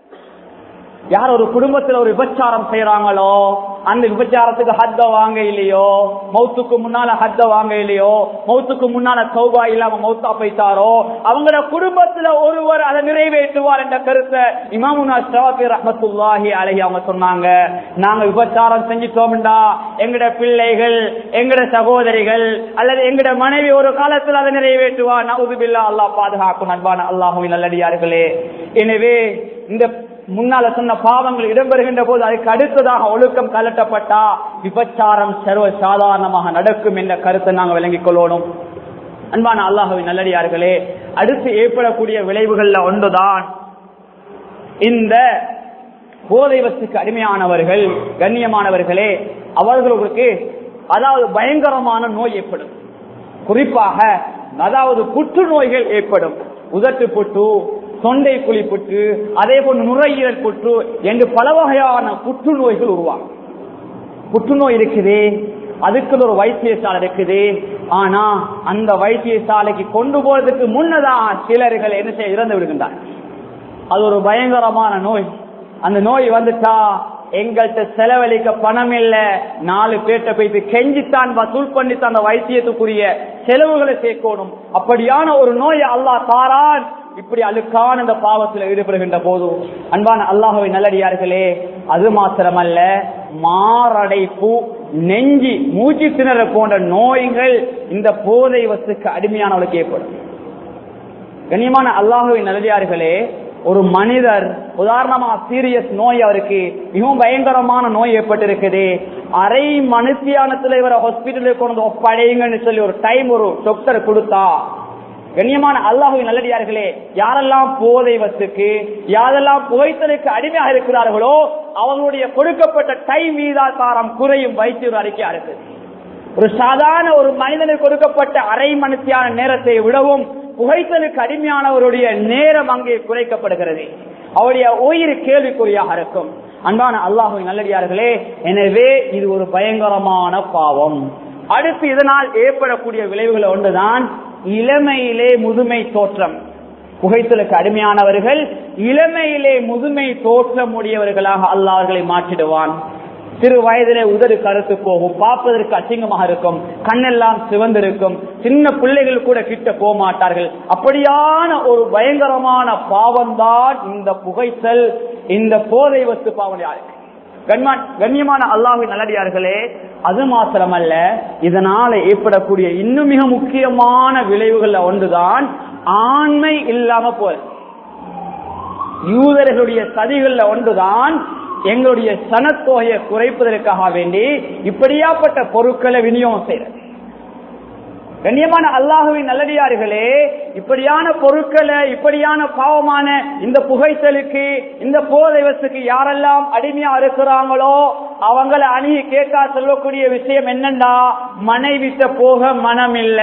யார் ஒரு குடும்பத்துல ஒரு விபச்சாரம் செய்யறாங்களோ, அந்த விபச்சாரத்துக்கு ஹத்த வாங்க இல்லையோ, மௌத்துக்கு முன்னால ஹத்த வாங்க இல்லையோ, மௌத்துக்கு முன்னால தௌபா இல்லாம மௌத்தா போய்த்தாரோ, அவங்களோட குடும்பத்துல ஒருவர் அதை நிறைவேற்றுவார் என்ற கருத்தை இமாமுனா ஷாஃபி ரஹ்மத்துல்லாஹி அலைஹி அவங்க சொன்னாங்க. நாங்க விபச்சாரம் செஞ்சிட்டோம்டா எங்கட பிள்ளைகள், எங்கட சகோதரிகள் அல்லது எங்கட மனைவி ஒரு காலத்தில் அதை நிறைவேற்றுவார். நஊது பில்லாஹ், அல்லாஹ் பாதுகாக்கும். அன்பான அல்லாஹ்வின் நல்லடியார்களே, எனவே இந்த முன்னால சொன்ன பாவங்கள் இடம்பெறுகின்ற போது அதுக்கு அடுத்ததாக ஒழுக்கம் கலட்டப்பட்டா விபச்சாரம் சர்வ சாதாரணமாக நடக்கும் என்ற கருத்தை நாங்கள் விளங்கிக் கொள்ளணும். அன்பான அல்லாஹ்வின் நல்லடியார்களே, அடுத்து ஏற்படக்கூடிய விளைவுகள்ல ஒன்றுதான் இந்த போதை வஸ்துக்கு அடிமையானவர்கள். கண்ணியமானவர்களே, அவர்களுக்கு அதாவது பயங்கரமான நோய் ஏற்படும். குறிப்பாக அதாவது புற்றுநோய்கள் ஏற்படும். உதட்டு புற்று, தொண்டை குழி புற்று, அதே போன்று நுரையீரல் புற்று என்று பல வகையான புற்றுநோய்கள் உருவாகும். புற்றுநோய் இருக்குது, அதுக்கு ஒரு வைத்தியசாலை இருக்குது. ஆனா அந்த வைத்தியசாலைக்கு கொண்டு போறதுக்கு முன்னதான் சிலர்கள் என்ன செய்ய இறந்து விடுகின்றார். அது ஒரு பயங்கரமான நோய். அந்த நோய் வந்துட்டா எங்கள்கிட்ட செலவழிக்க பணம் இல்ல, நாலு பேர்ட்ட போயிட்டு கெஞ்சித்தான் வசூல் பண்ணித்தான் அந்த வைத்தியத்துக்குரிய செலவுகளை சேர்க்கணும். அப்படியான ஒரு நோயை அல்லாஹ் தாரான். இப்படி அழுக்கான இந்த பாவத்தில் ஈடுபடுகின்ற போது அன்பான அல்லாஹ்வின் நல்லடியார்களே, அது மாத்திரமல்ல, மாரடைப்பு, நெஞ்சி, மூச்சு திணற போன்ற நோய்கள் இந்த போதை வஸ்துக்கு அடிமையானவர்களுக்கு ஏற்படும். கண்ணியமான அல்லாஹ்வின் நல்லடியார்களே, ஒரு மனிதர் உதாரணமா சீரியஸ் நோய், அவருக்கு மிகவும் பயங்கரமான நோய் ஏற்பட்டிருக்குது, அரை மனுஷியானத்துல இவரை ஹாஸ்பிட்டலுக்கு கொண்டு ஒப்படைங்கன்னு சொல்லி ஒரு டைம் ஒரு டாக்டர் கொடுத்தா, கண்ணியமான அல்லாஹ்வின் நல்லடியார்களே, யாரெல்லாம் போதை வஸ்துக்கு, யாரெல்லாம் புகைத்தலுக்கு அடிமையாக இருக்கிறார்களோ அவங்களுடைய கொடுக்கப்பட்ட டைம் வீதாசாரம் குறையும் வைத்திய அறிக்கையா இருக்கு. ஒரு சாதாரண ஒரு மனிதனுக்கு கொடுக்கப்பட்ட அரை மணித்தியான நேரத்தை விடவும் புகைத்தலுக்கு அடிமையானவருடைய நேரம் அங்கே குறைக்கப்படுகிறது. அவருடைய உயிர் கேள்விக்குறியாக இருக்கும். அன்பான அல்லாஹ்வின் நல்லடியார்களே, எனவே இது ஒரு பயங்கரமான பாவம். அடுத்து இதனால் ஏற்படக்கூடிய விளைவுகள் ஒன்றுதான் இளமையிலே முதுமை தோற்றம். புகைத்தலுக்கு அடிமையானவர்கள் இளமையிலே முதுமை தோற்றம் உடையவர்களாக அல்லாஹ் அவர்களை மாற்றிடுவான். சிறு வயதிலே உதடு கருத்து போகும், பார்ப்பதற்கு அசிங்கமாக இருக்கும், கண்ணெல்லாம் சிவந்திருக்கும், சின்ன பிள்ளைகள் கூட கிட்ட போக மாட்டார்கள். அப்படியான ஒரு பயங்கரமான பாவம்தான் இந்த புகைத்தல், இந்த போதை வஸ்து பாவம். கண்ணியமான அல்லாஹ்வின் நல்லடியார்களே, அது மாத்திரமல்ல, இதனால ஏற்படக்கூடிய இன்னும் மிக முக்கியமான விளைவுகள் ஒன்றுதான் ஆண்மை இல்லாம போல. யூதர்களுடைய சதிகள்ல ஒன்றுதான் எங்களுடைய சனத்தொகையை குறைப்பதற்காக வேண்டி இப்படியாப்பட்ட பொருட்களை விநியோகம் செய்யறது. கண்ணியமான அல்லாஹ்வின் நல்லடியார்களே, இப்படியான பொருட்களை, இப்படியான பாவமான இந்த புகைத்தலுக்கு, இந்த போதை வஸ்துக்கு யாரெல்லாம் அடிமையா இருக்கிறாங்களோ அவங்களை அணுகி கேட்கா சொல்லக்கூடிய விஷயம் என்னண்டா, மனைவிட்ட போக மனம் இல்ல,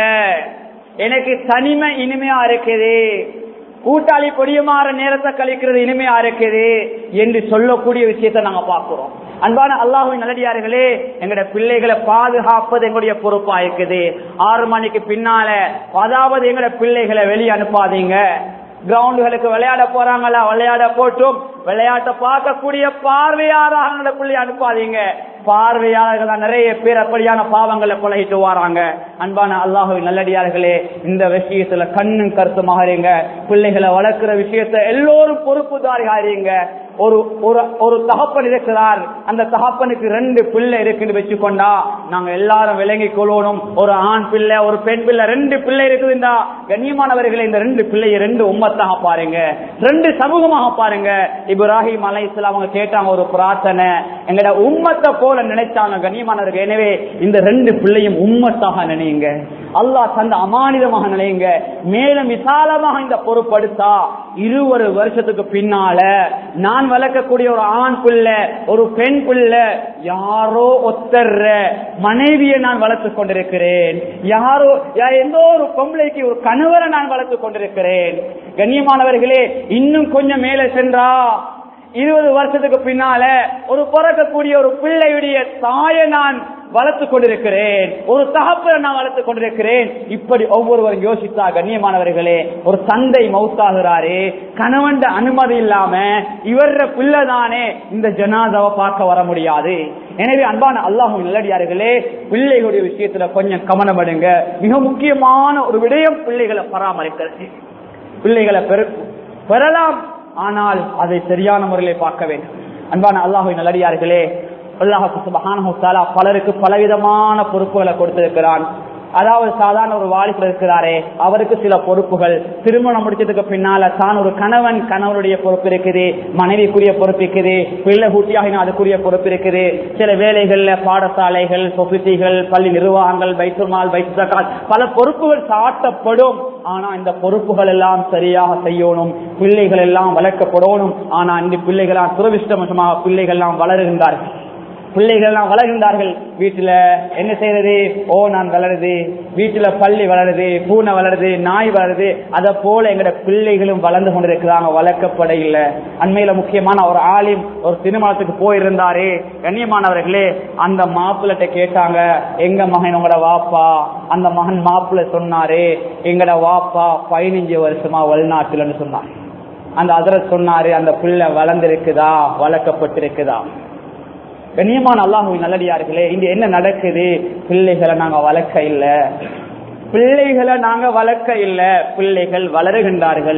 எனக்கு தனிமை இனிமையா இருக்குது, கூட்டாளி பொடியமாற நேரத்தை கழிக்கிறது இனிமையா இருக்குது என்று சொல்லக்கூடிய விஷயத்தை நாங்க பார்க்கிறோம். அன்பான அல்லாஹ்வின் நல்லடியார்களே, எங்களுடைய பிள்ளைகளை பாதுகாப்பது எங்களுடைய பொறுப்பா இருக்குது. ஆறு மணிக்கு பின்னால அதாவது எங்களுடைய பிள்ளைகளை வெளியே அனுப்பாதீங்க. கிரவுண்டுகளுக்கு விளையாட போறாங்களா, விளையாட போட்டும் விளையாட்டை பார்க்கக்கூடிய பார்வையாளர்கள பிள்ளை அனுப்பாதீங்க. பார்வையாளர்கள் நிறைய பேர் அப்படியான பாவங்களை கொலையிட்டு வராங்க. அன்பான அல்லாஹ்வின் நல்லடியார்களே, இந்த விஷயத்துல கண்ணும் கருத்துமாக இருங்க. பிள்ளைகளை வளர்க்கிற விஷயத்தை எல்லோரும் பொறுப்புதாரிங்க. ஒரு ஒரு தகப்பன் இருக்கிறார், அந்த தகப்பனுக்கு ரெண்டு பிள்ளை இருக்குன்னு வச்சுக்கொண்டா நாங்க எல்லாரும் விளங்கி கொள்ளணும். ஒரு ஆண் பிள்ளை, ஒரு பெண் பிள்ளை, ரெண்டு பிள்ளை இருக்குதுண்டா கண்ணியமானவர்களை, இந்த ரெண்டு பிள்ளைய ரெண்டு உம்மத்தாக பாருங்க, ரெண்டு சமூகமாக பாருங்க. இப்ராஹிம் அலைஹிஸ்ஸலாம் அவங்க கேட்டாங்க ஒரு பிரார்த்தனை, எங்கட உம்மத்தை போல நினைச்சாங்க கண்ணியமானவர்கள். எனவே இந்த ரெண்டு பிள்ளையும் உம்மத்தாக நினைங்க, அல்லாஹ் தந்த அமானிதமாக நினைங்க. மேலும் விசாலமாக இந்த பொறுப்படுத்தா இருபது வருஷத்துக்கு பின்னால நான் வளர்க்கக்கூடிய ஒரு ஆண் பிள்ளை, ஒரு பெண் பிள்ளை, யாரோ ஒத்தர்ற மனைவியை நான் வளர்த்துக் கொண்டிருக்கிறேன், யாரோ எந்த ஒரு பொம்பளைக்கு ஒரு கணவரை நான் வளர்த்துக் கொண்டிருக்கிறேன். கண்ணியமானவர்களே, இன்னும் கொஞ்சம் மேலே சென்றா இருபது வருஷத்துக்கு பின்னால ஒரு பிறக்கக்கூடிய ஒரு பிள்ளையுடைய தாயை நான் வளர்த்துக் கொண்டிருக்கிறேன், ஒரு தகப்பனை நான் வளர்த்துக் கொண்டிருக்கிறேன். இப்படி ஒவ்வொருவரும் யோசித்தா கண்ணியமானவர்களே, ஒரு தந்தை மௌத்தாகிறாரே, கணவன் அனுமதி இல்லாம இவர பிள்ளைதானே இந்த ஜனாதாவை பார்க்க வர முடியாது. எனவே அன்பான அல்லாஹ்வின் நல்லடியார்களே, பிள்ளைகளுடைய விஷயத்துல கொஞ்சம் கவனப்படுங்க. மிக முக்கியமான ஒரு விடயம் பிள்ளைகளை பராமரிக்கிறது. பிள்ளைகளை பெறலாம், ஆனால் அதை சரியான முறையில் பார்க்க வேண்டும். அன்பான அல்லாஹ்வின் நல்லடியார்களே, அல்லாஹ் சுப்ஹானஹு வ தஆலா பலருக்கு பலவிதமான பொறுப்புகளை கொடுத்திருக்கிறான். அதாவது சாதாரண ஒரு வாலிபர் இருக்கிறாரே, அவருக்கு சில பொறுப்புகள், திருமணம் முடிச்சதுக்கு பின்னால தான் ஒரு கணவன், கணவனுடைய பொறுப்பு இருக்குது, மனைவிக்குரிய பொறுப்பு இருக்குது, பிள்ளை குட்டியாக அதுக்குரிய பொறுப்பு இருக்குது. சில வேலைகள்ல பாடசாலைகள், சொசைட்டிகள், பள்ளி நிர்வாகங்கள், பைத்துல் மால், பைத்துல் ஜகாத், பல பொறுப்புகள் சாட்டப்படும். ஆனா இந்த பொறுப்புகள் எல்லாம் சரியாக செய்யணும், பிள்ளைகள் எல்லாம் வளர்க்கப்படணும். ஆனா இந்த பிள்ளைகளாம் துரதிர்ஷ்டவசமாக பிள்ளைகள் எல்லாம் வளருகின்றார்கள். பிள்ளைகள் எல்லாம் வளர்கின்றார்கள். வீட்டுல என்ன செய்யறது, ஓ நான் வளருது, வீட்டுல பள்ளி வளருது, பூனை வளருது, நாய் வளருது. அதை போல எங்கட பிள்ளைகளும் வளர்ந்து கொண்டிருக்கிறாங்க, வளர்க்கப்பட இல்லை. அண்மையில முக்கியமான ஒரு ஆலிம் ஒரு திருமணத்துக்கு போயிருந்தாரு. கண்ணியமானவர்களே, அந்த மாப்பிள்ளை கேட்டாங்க, எங்க மகன் உங்களோட வாப்பா? அந்த மகன் மாப்பிள்ளை சொன்னாரு, எங்கட வாப்பா பதினஞ்சு வருஷமா வெளிநாட்டுலன்னு சொன்னார். அந்த ஹஜ்ரத் சொன்னாரு, அந்த பிள்ளை வளர்ந்திருக்குதா, வளர்க்கப்பட்டிருக்குதா? கண்ணியமான அல்லாஹ்வின் நல்லடியார்களே, இங்க என்ன நடக்குது? பிள்ளைகளை நாங்க வளர்க்க இல்ல, பிள்ளைகளை நாங்க வளர்க்க இல்ல, பிள்ளைகள் வளருகின்றார்கள்.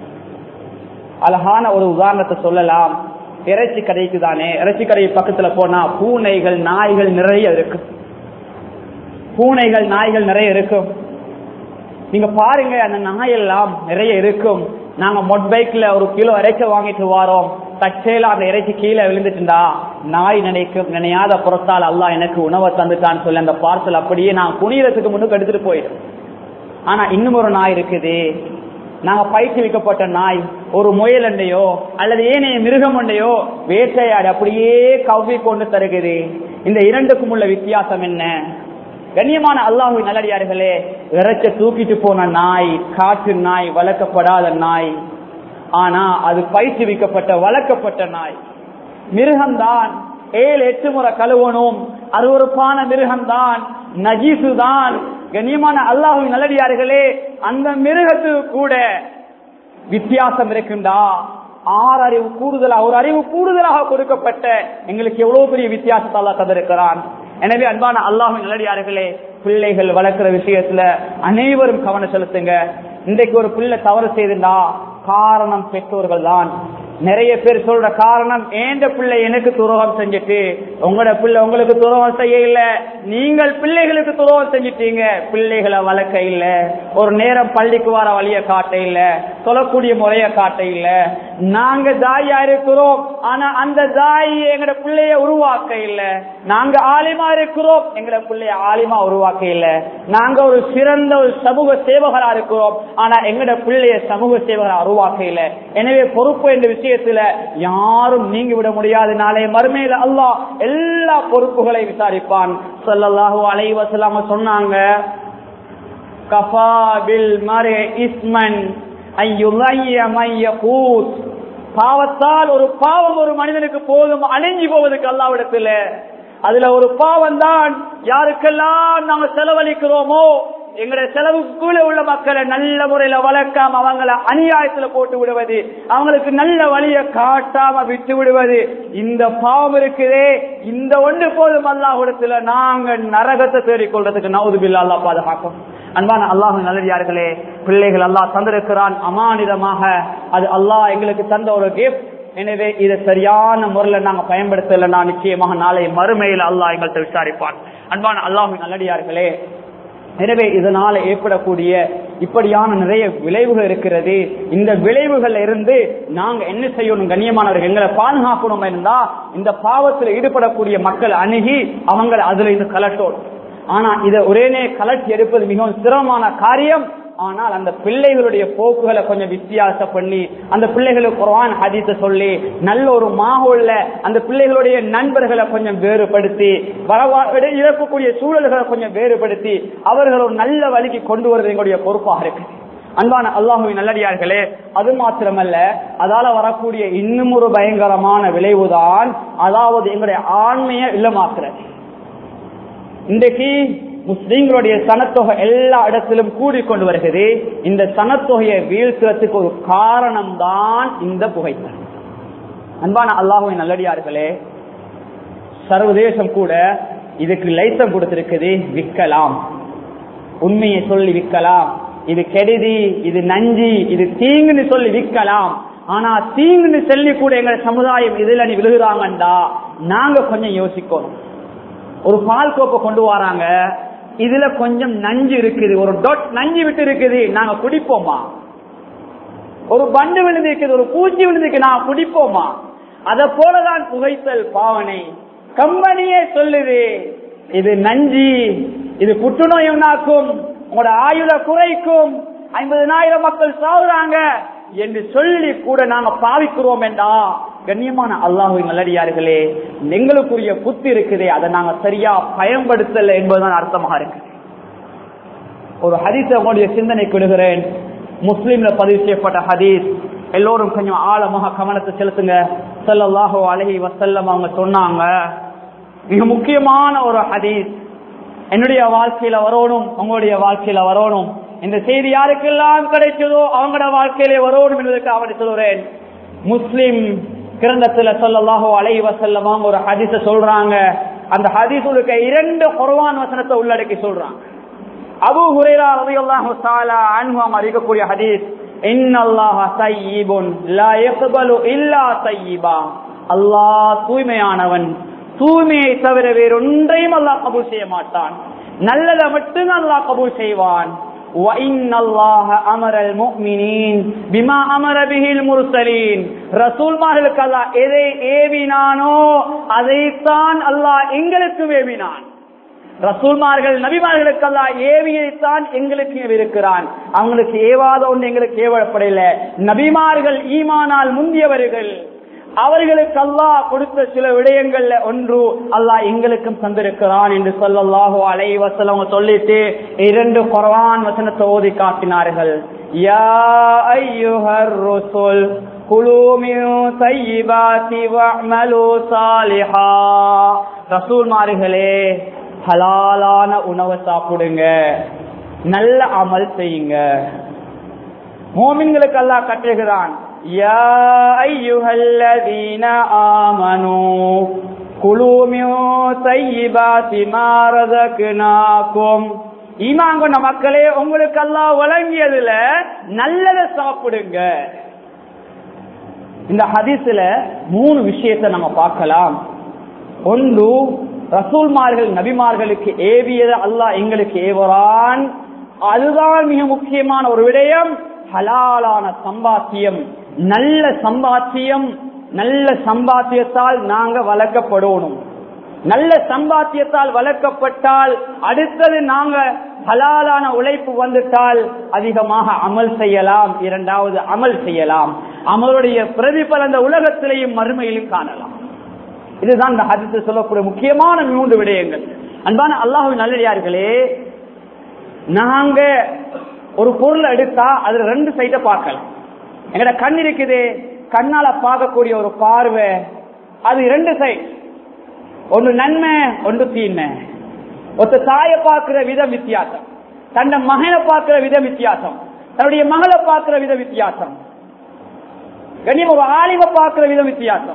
அழகான ஒரு உதாரணத்தை சொல்லலாம். இறைச்சி கடைக்கு தானே, இறைச்சி கடை பக்கத்துல போனா பூனைகள், நாய்கள் நிறைய இருக்கு. பூனைகள், நாய்கள் நிறைய இருக்கும். நீங்க பாருங்க, அந்த நாயெல்லாம் நிறைய இருக்கும். நாங்க மொட் பைக்ல ஒரு கிலோ இறைச்சி வாங்கிட்டு வரோம், தச்சையில அந்த இறைச்சி கீழே விழுந்துட்டுண்டா நாய் நினைக்கும், நினையாத புறத்தால் அல்லாஹ் எனக்கு உணவை தந்துட்டான்னு சொல்லி அந்த பார்சல் அப்படியே நான் குனியறதுக்கு முன்னுக்கு எடுத்துட்டு போயிடும். ஆனா இன்னும் ஒரு நாய் இருக்குது, நாங்க பயிற்றுவிக்கப்பட்ட நாய், ஒரு முயல் அண்டையோ அல்லது ஏனைய மிருகம் அண்டையோ வேட்டையாடி அப்படியே கவ்வி கொண்டு தருகிறது. இந்த இரண்டுக்கும் உள்ள வித்தியாசம் என்ன? கண்ணியமான அல்லாஹ்வின் நல்லடியார்களே, இறைச்ச தூக்கிட்டு போன நாய், காட்டு நாய், வளர்க்கப்படாத நாய், ஆனா அது பயிற்றுவிக்கப்பட்ட வளர்க்கப்பட்ட நாய். மிருகம்தான், ஏழு எட்டு முறை கழுவணும், அருவருப்பான மிருகம்தான், நஜீசுதான். கண்ணியமான அல்லாஹ்வின் நல்லடியார்களே, அந்த மிருகத்துக்கு கூட வித்தியாசம் இருக்குண்டா, ஆறு அறிவு கூடுதலாக, ஒரு அறிவு கூடுதலாக கொடுக்கப்பட்ட எங்களுக்கு எவ்வளவு பெரிய வித்தியாசத்தை அல்லாஹ் தந்திருக்கிறான். எனவே அன்பான அல்லாஹ்வின் நல்லடியார்களே, பிள்ளைகள் வளர்க்கிற விஷயத்துல அனைவரும் கவனம் செலுத்துங்க. இன்றைக்கு ஒரு பிள்ளை தவறு செய்துண்டா காரணம் பெற்றோர்கள் தான். நிறைய பேர் சொல்ற காரணம், ஏண்ட பிள்ளை எனக்கு துரோகம் செஞ்சுட்டு, உங்களோட பிள்ளை உங்களுக்கு துரோகம் செய்ய இல்ல, நீங்கள் பிள்ளைகளுக்கு துரோகம் செஞ்சிட்டீங்க. பிள்ளைகளை வளர்க்க இல்ல, ஒரு நேரம் பள்ளிக்கு வர வழிய காட்ட இல்ல, சொல்லக்கூடிய முறைய காட்ட இல்ல. நாங்க தாயா இருக்கிறோம், ஆனா அந்த தாய் எங்கட பிள்ளைய உருவாக்க இல்ல. நாங்க ஆலிமா இருக்கிறோம், எங்கட பிள்ளைய ஆலிமா உருவாக்க இல்ல. நாங்க ஒரு சிறந்த ஒரு சமூக சேவகரா இருக்கிறோம், ஆனா எங்கட பிள்ளைய சமூக சேவகரா உருவாக்க இல்ல. எனவே பொறுப்பு என்ற விஷயம் யாரும் நீங்கி விட முடியாது. நாளை மறுமையில அல்லாஹ் எல்லா பொறுப்புகளை விசாரிப்பான். ஸல்லல்லாஹு அலைஹி வஸல்லம் சொன்னாங்க, கஃபா பில் மர்இ இஸ்மன் அய்யுலைய மையகூத். பாவத்தால் ஒரு பாவம் ஒரு மனிதனுக்கு போதும் அழிஞ்சு போவதற்கு அல்லாஹ்விடத்துல. அதுல ஒரு பாவம் தான் யாருக்கெல்லாம் நாங்க செலவழிக்கிறோமோ, எங்களுடைய செலவுக்கு கீழே உள்ள மக்களை நல்ல முறையில வளர்க்காம அவங்களை அநியாயத்துல போட்டு விடுவது, அவங்களுக்கு நல்ல வழியை காட்டாம விட்டு விடுவது, இந்த பாவம் இருக்குதே, இந்த ஒன்று போதும் அல்லாஹ்விடத்துல நாங்க நரகத்தை தேடிக் கொள்றதுக்கு நவுது பில்லாஹ் அல்லாஹ் பாதுகாக்கும். அன்பான அல்லாஹ்வின் நல்லடியார்களே, பிள்ளைகள் அல்லாஹ் தந்திருக்கிறான் அமானிதமாக. அது அல்லாஹ் எங்களுக்கு தந்த ஒரு கிஃப்ட். எனவே இதை சரியான முறையில நாங்க பயன்படுத்தலைன்னா நிச்சயமாக நாளை மறுமையில் அல்லாஹ் எங்கள்கிட்ட விசாரிப்பான். அன்பான அல்லாஹ்வின் நல்லடியார்களே, எனவே இதனால ஏற்படக்கூடிய இப்படியான நிறைய விளைவுகள் இருக்கிறது. இந்த விளைவுகள் இருந்து நாங்க என்ன செய்யணும் கண்ணியமானவர்கள், எங்களை பாதுகாக்கணும் இருந்தா இந்த பாவத்தில் ஈடுபடக்கூடிய மக்கள் அணுகி அவங்களை அதுல இருந்து கலட்டோம். ஆனா இதை ஒரேனே கலட்டி எடுப்பது மிகவும் சிரமமான காரியம். ஆனால் அந்த பிள்ளைகளுடைய போக்குகளை கொஞ்சம் வித்தியாசம் பண்ணி, அந்த பிள்ளைகளுக்கு குர்ஆன் ஹதீஸை சொல்லி, நல்ல ஒரு மாஹோல்ல அந்த பிள்ளைகளுடைய நண்பர்களை கொஞ்சம் வேறுபடுத்தி, இருக்கக்கூடிய சூழல்களை கொஞ்சம் வேறுபடுத்தி அவர்கள் ஒரு நல்ல வழிக்கு கொண்டு வருவது எங்களுடைய பொறுப்பாக இருக்கு. அன்பான அல்லாஹ்வின் நல்லடியார்களே, அது மாத்திரமல்ல, அதால வரக்கூடிய இன்னும் ஒரு பயங்கரமான விளைவுதான், அதாவது எங்களுடைய ஆண்மையை இல்லமாக்குறது. இன்றைக்கு முஸ்லிம்களுடைய சனத்தொகை எல்லா இடத்திலும் கூடிக்கொண்டு வருகிறது. இந்த சனத்தொகையை வீழ்த்துறதுக்கு ஒரு காரணம் தான் இந்த புகைத்தல். அன்பான அல்லாஹ்வின் நல்லடியார்களே, சர்வதேசம் கூட இதுக்கு லைசன்ஸ் கொடுத்திருக்குது, விற்கலாம், உண்மையை சொல்லி விற்கலாம், இது கெடுதி, இது நஞ்சி, இது தீங்குன்னு சொல்லி விற்கலாம். ஆனா தீங்குன்னு சொல்லி கூட எங்க சமுதாயம் இதுல நீ விழுகிறாங்கண்டா நாங்க கொஞ்சம் யோசிக்கணும். ஒரு பால் கோப்பை கொண்டு வராங்க, இதுல கொஞ்சம் நஞ்சு இருக்குது, ஒரு டொட் நஞ்சு விட்டு இருக்குது, நாங்க குடிப்போமா? ஒரு பண்டு விழுந்திருக்குது, ஒரு பூச்சி விழுந்திருக்கு, நாங்க குடிப்போமா? அத போலதான் புகைத்தல் பாவனை. கம்பெனியே சொல்லுது இது நஞ்சி, இது புற்றுநோய் உண்டாக்கும், உங்களோட ஆயுள குறைக்கும், ஐம்பதனாயிரம் மக்கள் சாகுறாங்க என்று சொல்லி கூட நாங்க பாவிக்கிறோம் என்றா கண்ணியமான அல்லாஹ்வின் நல்லடியார்களே, எங்களுக்குரிய புத்தி இருக்குதே அதை நாங்க சரியா பயன்படுத்தல என்பதுதான் அர்த்தமாக இருக்கு. ஒரு ஹதீஸை உங்களுடைய சிந்தனைக்கு விடுகிறேன். முஸ்லிம்ல பதிவு செய்யப்பட்ட ஹதீஸ், எல்லோரும் கொஞ்சம் ஆழமாக கவனத்தை செலுத்துங்க. ஸல்லல்லாஹு அலைஹி வஸல்லம் அவங்க சொன்னாங்க, மிக முக்கியமான ஒரு ஹதீஸ், என்னுடைய வாழ்க்கையில வரணும், உங்களுடைய வாழ்க்கையில வரணும். இந்த செய்தி யாருக்கெல்லாம் கிடைச்சதோ அவங்களோட வாழ்க்கையிலே வரணும் என்பதற்கு அவனை சொல்றேன். முஸ்லிம் கிரந்தத்துல ஸல்லல்லாஹு அலைஹி வஸல்லம் அவங்க ஒரு ஹதீஸை சொல்றாங்க. அந்த ஹதீஸுக்கு இரண்டு குர்ஆன் வசனத்தை உள்ளடக்கி சொல்றாங்க. அபூ ஹுரைரா ரலியல்லாஹு தஆலா அன்ஹு அவங்க அறிவிக்கக்கூடிய ஹதீஸ், இன்னல்லாஹ தய்யிபுன் லா யக்பலு இல்லா தய்யிபா. அல்லாஹ் தூய்மையானவன், தூய்மையை தவிர வேறொன்றையும் அல்லாஹ் கபூல் செய்ய மாட்டான், நல்லதை மட்டும் அல்லாஹ் கபூல் செய்வான். وَإِنَّ اللَّهَ أَمَرَ الْمُؤْمِنِينَ بِمَا أَمَرَ بِهِ الْمُرْسَلِينَ. ரசூல்மார்களுக்கு அல்லாஹ் எதை ஏவினானோ அதைத்தான் அல்லாஹ் எங்களுக்கு ஏவினான். ரசூல்மார்கள் நபிமார்களுக்கு அல்லாஹ் ஏவியைத்தான் எங்களுக்கு ஏவிருக்கிறான். அவங்களுக்கு ஏவாத ஒன்று எங்களுக்கு ஏவப்படல. நபிமார்கள் ஈமானால் முந்தியவர்கள், அவர்களுக்கு அல்லாஹ் கொடுத்த சில விடயங்கள்ல ஒன்று அல்லாஹ் எங்களுக்கும் தந்திருக்கிறான் என்று ஸல்லல்லாஹு அலைஹி வஸல்லம் சொல்லிட்டு இரண்டு குர்ஆன் வசனத்தை ஓதி காட்டினார்கள். யா அய்யுஹர் ருசுல் குலூ மின் தய்யிபாத்தி வஅமலு சாலிஹா. ரசூல்மார்களே, ஹலாலான உணவை சாப்பிடுங்க, நல்ல அமல் செய்யுங்க. மோமின்களுக்கு அல்லாஹ் கட்டுகிறான். யா அய்யுஹல்லதீன ஆமனூ குலூ மின் தய்யிபாத்தி மா ரஸக்னாகும். ஈமான் கொண்ட மக்களே, உங்களுக்கு அல்லாஹ் வழங்கியதுல நல்லதை சாப்பிடுங்க. இந்த ஹதீஸ்ல மூணு விஷயத்தை நம்ம பார்க்கலாம். ஒன்று, ரசூல்மார்கள் நபிமார்களுக்கு ஏவியது அல்லாஹ் எங்களுக்கு ஏவரான். அதுதான் மிக முக்கியமான ஒரு விடயம். ஹலாலான சம்பாத்தியம், நல்ல சம்பாத்தியம். நல்ல சம்பாத்தியத்தால் நாங்க வளர்க்கப்படணும். நல்ல சம்பாத்தியத்தால் வளர்க்கப்பட்டால் அடுத்தது நாங்க ஹலாலான உழைப்பு வந்துட்டால் அதிகமாக அமல் செய்யலாம். இரண்டாவது, அமல் செய்யலாம். அமலுடைய பிரதிபலன் அந்த உலகத்திலேயும் மறுமையிலும் காணலாம். இதுதான் இந்த ஹதீஸில் சொல்லக்கூடிய முக்கியமான மூன்று விடயங்கள். அன்பான அல்லாஹ்வின் நல்லடியார்களே, நாங்க ஒரு பொருளை எடுத்தா அதுல ரெண்டு சைட பார்க்கலாம். எங்கட கண் இருக்குது, கண்ணால பார்க்கக்கூடிய ஒரு பார்வை, அது ரெண்டு சைடு. ஒன்று நன்மை, ஒன்று தீமை. ஒருத்த தாயை பார்க்கிற விதம் வித்தியாசம், தன்னை மகனை பார்க்கிற விதம் வித்தியாசம், தன்னுடைய மகளை பார்க்கிற விதம் வித்தியாசம், கண்ணியம் ஒரு ஆலிவை பார்க்கிற விதம் வித்தியாசம்,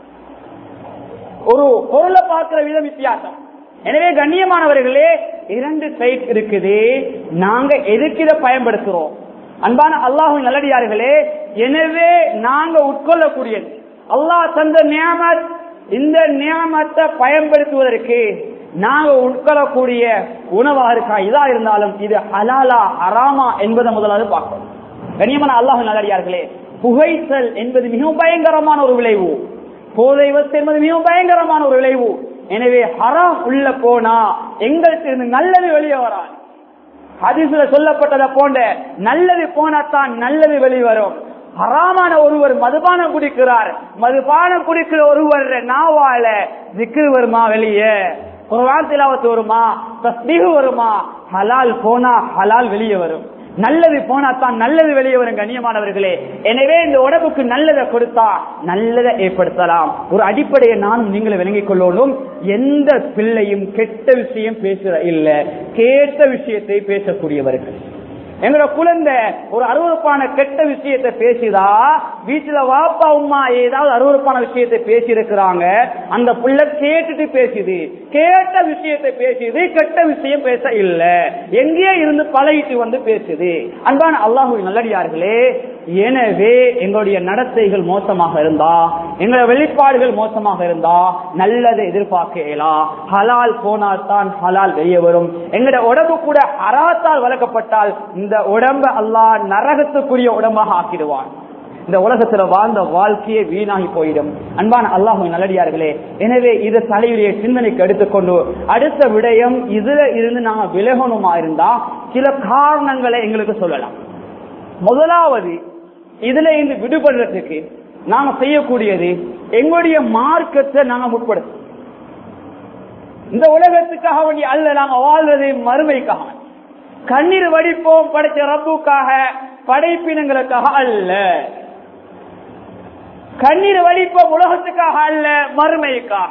ஒரு பொருளை பார்க்கிற விதம் வித்தியாசம். எனவே கண்ணியமானவர்களே, இரண்டு சைட் இருக்குது. நாங்க எதுக்கு இதை பயன்படுத்துறோம்? அன்பான அல்லாஹ்வின் நல்லடியார்களே, எனவே நாங்க உட்கொள்ளக்கூடியது அல்லாஹ் தந்த நியாமத். இந்த நியாமத்தை பயன்படுத்துவதற்கு நாங்க உட்கொள்ளக்கூடிய உணவாக இருக்கா, இதா இருந்தாலும் இது ஹலாலா ஹராமா என்பதை முதலாவது பார்க்கணும். கண்ணியமான அல்லாஹ்வின் நல்லடியார்களே, புகைத்தல் என்பது மிகவும் பயங்கரமான ஒரு விளைவு. போதை வஸ்து என்பது மிகவும் பயங்கரமான ஒரு விளைவு. எனவே ஹராம் உள்ள போனா எங்களுக்கு இருந்து நல்லது வெளியே வராது. ஹதீஸ்ல சொல்லப்பட்டதை போன்ற நல்லது போனாத்தான் நல்லது வெளிவரும். ஹராமான ஒருவர் மதுபானம் குடிக்கிறார், மதுபானம் குடிக்கிற ஒருவர் நாவால திக்ர் வருமா, வெளியே குர்ஆன் திலாவத் வருமா, தஸ்பீஹ் வருமா? ஹலால் போனா ஹலால் வெளியே வரும், நல்லது போனா தான் நல்லது வெளியே வரும். கண்ணியமானவர்களே, எனவே இந்த உடம்புக்கு நல்லதை கொடுத்தா நல்லதை ஏற்படுத்தலாம். ஒரு அடிப்படையை நானும் நீங்களும் விளங்கிக் கொள்ளணும். எந்த பிள்ளையும் கெட்ட விஷயம் பேசுற இல்ல, கேட்ட விஷயத்தை பேசக்கூடியவர்கள். எங்களோட குழந்தை ஒரு அருவருப்பான கெட்ட விஷயத்தை பேசிதா, வீட்டுல வாப்பா உமா ஏதாவது அருவருப்பான விஷயத்தை பேசி இருக்கிறாங்க, அந்த புள்ள கேட்டுட்டு பேசுது, கேட்ட விஷயத்தை பேசுது, கெட்ட விஷயம் பேச இல்ல, எங்கேயே இருந்து பழகிட்டு வந்து பேசுது. அன்பான அல்லாஹ்வின் நல்லடியார்களே, எனவே எங்களுடைய நடத்தைகள் மோசமாக இருந்தா, எங்களுடைய வெளிப்பாடுகள் மோசமாக இருந்தா நல்லதை எதிர்பார்க்கலாம். ஹலால் போனால் தான் ஹலால் வெளியே வரும். எங்களுடைய உடம்பு கூட ஹராத்தால் வளர்க்கப்பட்டால் இந்த உடம்ப அல்லாஹ் நரகத்துக்குரிய உடம்பாக ஆக்கிடுவான். இந்த உலகத்துல வாழ்ந்த வாழ்க்கையே வீணாகி போயிடும். அன்பான அல்லாஹ்வின் நல்லடியார்களே, எனவே இது தலையுடைய சிந்தனைக்கு எடுத்துக்கொண்டு அடுத்த விடயம் இதுல இருந்து நாங்க விலகணுமா இருந்தா சில காரணங்களை எங்களுக்கு சொல்லலாம். முதலாவது, இதுல இருந்து விடுபடுறதுக்கு நாங்க செய்யக்கூடியது எங்களுடைய மார்க்கத்தை நாங்க முற்படுத்தோம். இந்த உலகத்துக்காக வேண்டிய அல்ல நாங்க வாழ்றது மறுமைக்காக. கண்ணீர் வடிப்போம் படைச்ச ரப்புக்காக, படைப்பினங்களுக்காக அல்ல. கண்ணீர் வடிப்போம் உலகத்துக்காக அல்ல, மறுமைக்காக.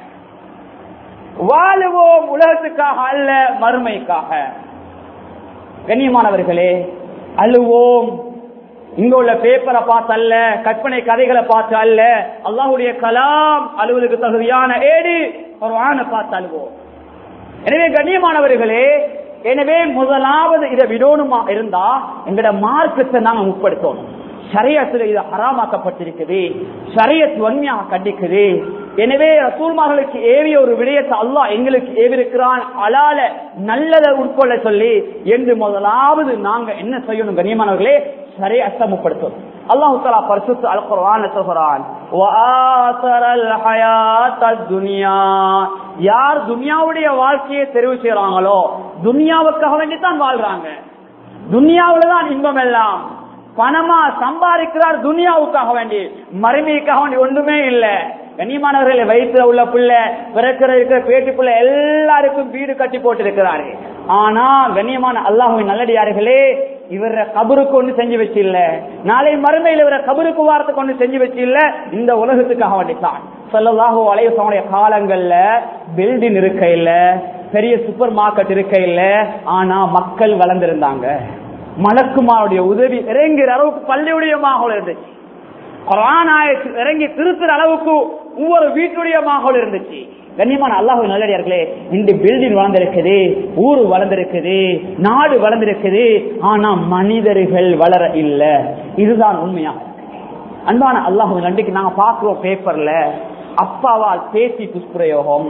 வாழுவோம் உலகத்துக்காக அல்ல, மறுமைக்காக. கண்ணியமானவர்களே, அழுவோம் இங்க உள்ள பேப்பரை பார்த்து அல்ல, கற்பனை கதைகளை பார்த்து அல்ல, அல்லாஹ்வுடைய கலாம் அழுவதற்கு தகுதியான ஏடு குர்ஆனை பார்த்து அழுவோம். எனவே கண்ணியமானவர்களே, எனவே முதலாவது இதை விடணுமா இருந்தா எங்கட மார்க்கத்தை நாங்க முற்படுத்தணும். ஷரியத்துல இது ஹராமாக்கப்பட்டிருக்குது, ஷரியத் வன்மையாக கண்டிக்குது. எனவே ரசூல்மார்களுக்கு ஏவிய ஒரு விடயத்தை அல்லாஹ் எங்களுக்கு ஏவிருக்கிறான், ஹலால நல்லதை உட்கொள்ள சொல்லி என்று முதலாவது நாங்க என்ன செய்யணும் கண்ணியமானவர்களே? ஷரியத்தை முற்படுத்தணும். அல்லாஹ் தஆலா பரிசுத்த அல் குர்ஆன்ல சொல்றான், வஆஸரல் ஹயாத்தத் துன்யா. யார் துன்யாவுடைய வாழ்க்கையை தெரிவு செய்றாங்களோ, துன்யாவுக்காக வேண்டி தான் வாழ்றாங்க, துன்யாவுல தான் இன்பம் எல்லாம், பணமா சம்பாதிக்கிறார் துனியாவுக்காக வேண்டி, மறுமைக்காக வேண்டி ஒன்றுமே இல்லை. கண்ணியமானவர்களை வயிற்றுல உள்ள பிள்ளை, பிறக்கிற இருக்கிற பேட்டி பிள்ளை எல்லாருக்கும் வீடு கட்டி போட்டு இருக்கிறாரு. ஆனா கண்ணியமான அல்லாஹ்வின் நல்லடியார்களே, இவர கபருக்கு ஒண்ணு செஞ்சு வச்சு இல்ல, நாளை மறுமையில் இவர கபருக்கு வாரத்துக்கு ஒண்ணு செஞ்சு வச்சு இல்ல, இந்த உலகத்துக்காக வேண்டித்தான். ஸல்லல்லாஹு அலைஹி வஸல்லம் காலங்கள்ல பில்டிங் இருக்க இல்ல, பெரிய சூப்பர் மார்க்கெட் இருக்க இல்ல, ஆனா மக்கள் வளர்ந்திருந்தாங்க. மலக்குமாருடைய உதவி இறங்குற அளவுக்கு பள்ளியுடைய மாகோல் இருந்துச்சு. குர்ஆன் ஆயத்து இறங்கி திருத்துற அளவுக்கு ஒவ்வொரு வீட்டுடைய மாகோல் இருந்துச்சு. கண்ணியமான அல்லாஹ்வின் நல்லடியார்களே, இந்த பில்டிங் வளர்ந்திருக்குது, ஊரு வளர்ந்திருக்குது, நாடு வளர்ந்திருக்குது, ஆனா மனிதர்கள் வளர இல்ல. இதுதான் உண்மையா. அன்பான அல்லாஹ்வின் நன்றிக்கு நாங்க பாக்குறோம் பேப்பர்ல அப்பாவால் பேசி துஷ்பிரயோகம்,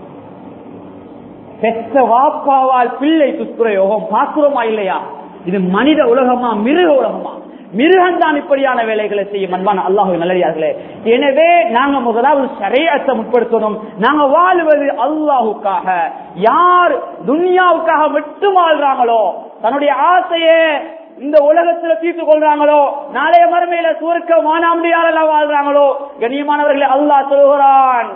பெற்ற வாப்பாவால் பிள்ளை துஷ்பிரயோகம் பார்க்கிறோமா இல்லையா? இது மனித உலகமா மிருக உலகமா? மிருகம்தான் இப்படியான வேலைகளை செய்யும். அன்பான அல்லாஹ்வின் நல்லடியார்களே, எனவே நாங்க முதலாவது ஷரீஅத்தை முற்படுத்தணும். நாங்க வாழ்வது அல்லாஹுக்காக. யார் துன்யாவுக்காக மட்டும் வாழ்றாங்களோ, தன்னுடைய ஆசையே இந்த உலகத்துல தீர்த்து கொள்றாங்களோ, நாளைய மறுமையில சுவர்க்கம் வானாம் யாரெல்லாம் வாழ்றாங்களோ, கண்ணியமானவர்களே, அல்லாஹ் சொல்கிறான்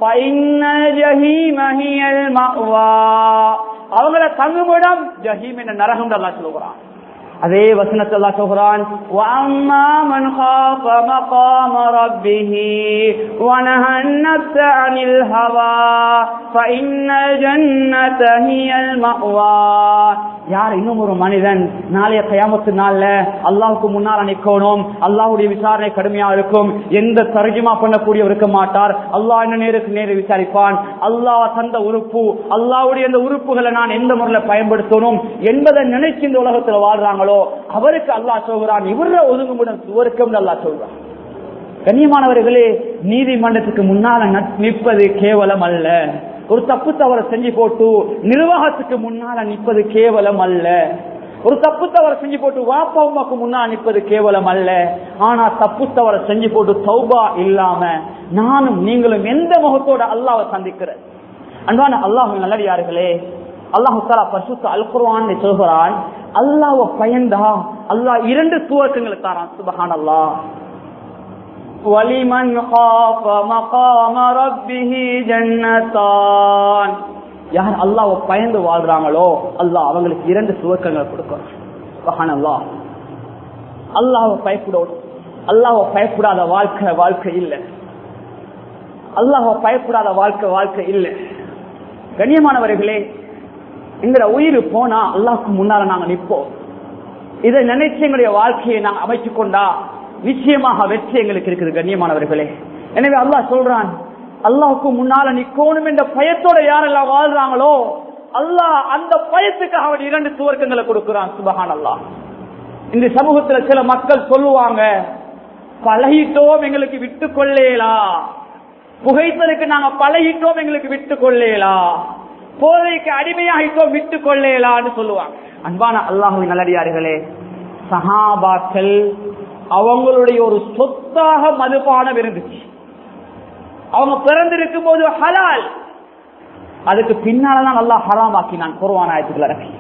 அவங்கள தங்குமிடம் ஜஹீம் என்ற நரகம் அல்லாஹ் சொல்கிறான். அதே வசனத்தை அல்லாஹ் சொல்கிறான், வஅம்மா மன் காஃப மகாம ரப்பிஹி வனஹன் நஃப்ஸ அனில் ஹவா ஃபஇன்னல் ஜன்னத ஹியல் மஅவா. யார் இன்னும் ஒரு மனிதன் நாளைய கியாமத்து நாள்ல அல்லாஹ்வுக்கு முன்னால் நிற்கணும், அல்லாஹ்வுடைய விசாரணை கடுமையா இருக்கும், எந்த தர்ஜுமா பண்ணக்கூடிய இருக்க மாட்டார், அல்லாஹ் என்ன நேருக்கு நேரு விசாரிப்பான். அல்லாஹ் தந்த உறுப்பு, அல்லாஹ்வுடைய அந்த உறுப்புகளை நான் எந்த முறையில் பயன்படுத்தணும் என்பதை நினைச்சு இந்த உலகத்தில் வாழ்றாங்களோ அவருக்கு அல்லாஹ் சொல்கிறான், இவர ஒதுங்குமுடன் சுவர்க்கம் அல்லாஹ் சொல்றான். கண்ணியமானவர்களே, நீதிமன்றத்துக்கு முன்னால நிற்பது கேவலம் அல்ல. ஒரு தப்பு தவறு செஞ்சு போட்டு நிர்வாகத்துக்கு முன்னால நிற்பது கேவலம் அல்ல. ஒரு தப்பு தவறு செஞ்சு போட்டு வாப்பா அம்மாக்கு முன்னால் நிற்பது கேவலம் அல்ல. ஆனா தப்பு தவறு செஞ்சு போட்டு தௌபா இல்லாம நானும் நீங்களும் எந்த முகத்தோட அல்லாஹ்வை சந்திக்கிற அன்பான அல்லாஹ்வின் நல்லடியார்களே, அல்லாஹ் தஆலா பரிசுத்த அல் குர்ஆன்ல சொல்கிறான், அல்லாஹ்வை பயந்தா அல்லாஹ் இரண்டு சுவர்க்கங்களை தரான். சுப்ஹானல்லாஹ். வலிமன் காஃப மகாம ரப்பிஹி ஜன்னதான். யார் அல்லாஹ்வை பயந்து வாழ்றாங்களோ அல்லாஹ் அவங்களுக்கு இரண்டு சுவர்க்கங்களை கொடுக்கிறான். சுப்ஹானல்லாஹ். அல்லாஹ்வை பயப்படணும். அல்லாஹ்வை பயப்படாத வாழ்க்கை வாழ்க்கை இல்லை. அல்லாஹ்வை பயப்படாத வாழ்க்கை வாழ்க்கை இல்லை. கண்ணியமானவர்களே, எங்கட உயிர் போனா அல்லாஹ்க்கு முன்னால நாங்க நிற்போம். இதை நினைச்சு எங்களுடைய வாழ்க்கையை நாங்க அமைச்சு கொண்டா நிச்சயமாக வெற்றி எங்களுக்கு இருக்குது. கண்ணியமானவர்களே, எனவே அல்லாஹ் சொல்றான், அல்லாஹ்க்கு முன்னால நிக்கணும் என்ற பயத்தோட யாரெல்லாம் வாழ்றாங்களோ அல்லாஹ் அந்த பயத்துக்காக அவன் இரண்டு சுவர்க்கங்களை கொடுக்கிறான். சுப்ஹானல்லாஹ். இந்த சமூகத்துல சில மக்கள் சொல்லுவாங்க, பழகிட்டோம் எங்களுக்கு விட்டு கொள்ளேலா, புகைத்தலுக்கு நாங்க பழகிட்டோம் எங்களுக்கு விட்டு கொள்ளேலா, போதைக்கு அடிமையாகிட்டோம் விட்டு கொள்ளேலான்னு சொல்லுவாங்க. அன்பான அல்லாஹ்வின் நல்லடியார்களே, சஹாபாக்கள் அவங்களுடைய ஒரு சொத்தாக மதுபானம் இருந்துச்சு. அவங்க பிறந்திருக்கும் போது ஹலால், அதுக்கு பின்னால்தான் அல்லாஹ் ஹராம் ஆக்கினான். குர்ஆன் ஆயத்துக்கள் இறக்கி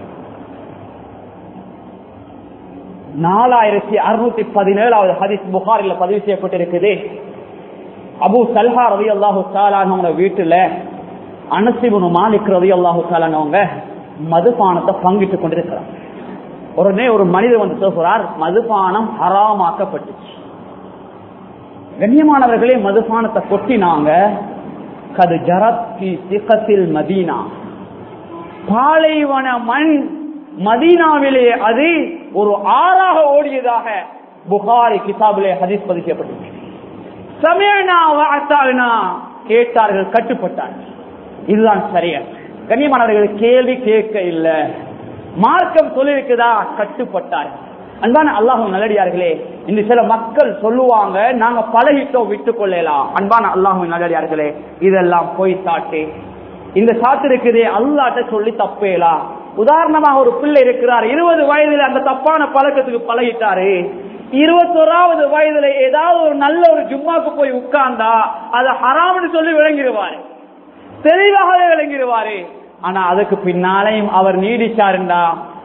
நாலாயிரத்தி அறுநூத்தி பதினேழாவது ஹதீஸ் புகாரில பதிவு செய்யப்பட்டிருக்குது. அபூ சல்ஹா ரலியல்லாஹு தஆலா அவங்க வீட்டுல அனஸ் இப்னு மாலிக் ரலியல்லாஹு தஆலா அவங்க மதுபானத்தை பங்கிட்டு கொண்டிருக்கிறார். உடனே ஒரு மனிதர் வந்து சொல்கிறார், மதுபானம் ஹராமாக்கப்பட்டுச்சு. கண்ணியமானவர்களே, மதுபானத்தை கொட்டினாங்க. கது ஜரத்தி சிகத்தில் மதீனா, பாலைவன மண் மதீனாவிலே அது ஒரு ஆறாக ஓடியதாக புகாரி கிதாபிலே ஹதீஸ் பதிவு செய்யப்பட்டது. சமயனா வஅத்தானா, கேட்டார்கள், கட்டுப்பட்டார்கள். இதுதான் சரியா. கண்ணியமானவர்கள் கேள்வி கேட்க இல்ல, மார்க்கம் சொல்லிருக்குதா, கட்டுப்பட்டார். அன்பான அல்லாஹ்வின் நல்லடியார்களே, இந்த சில மக்கள் சொல்லுவாங்க நாங்க பழகிட்டோம் விட்டு கொள்ளலாம். அன்பான அல்லாஹ்வின் நல்லடியார்களே, இதெல்லாம் போய் சாட்டு. இந்த சாட்டு இருக்குதே அல்லாஹ்ட்ட சொல்லி தப்பேலா. உதாரணமாக ஒரு பிள்ளை இருக்கிறார், இருபது வயதுல அந்த தப்பான பழக்கத்துக்கு பழகிட்டாரு. இருபத்தோராவது வயதுல ஏதாவது ஒரு நல்ல ஒரு ஜும்மாக்கு போய் உட்கார்ந்தா அதை ஹராம்னு சொல்லி விளங்கிடுவாரு, தெளிவாகவே விளங்கிடுவாரு. ஆனா அதுக்கு பின்னாலையும் அவர் நீடிச்சாருண்டா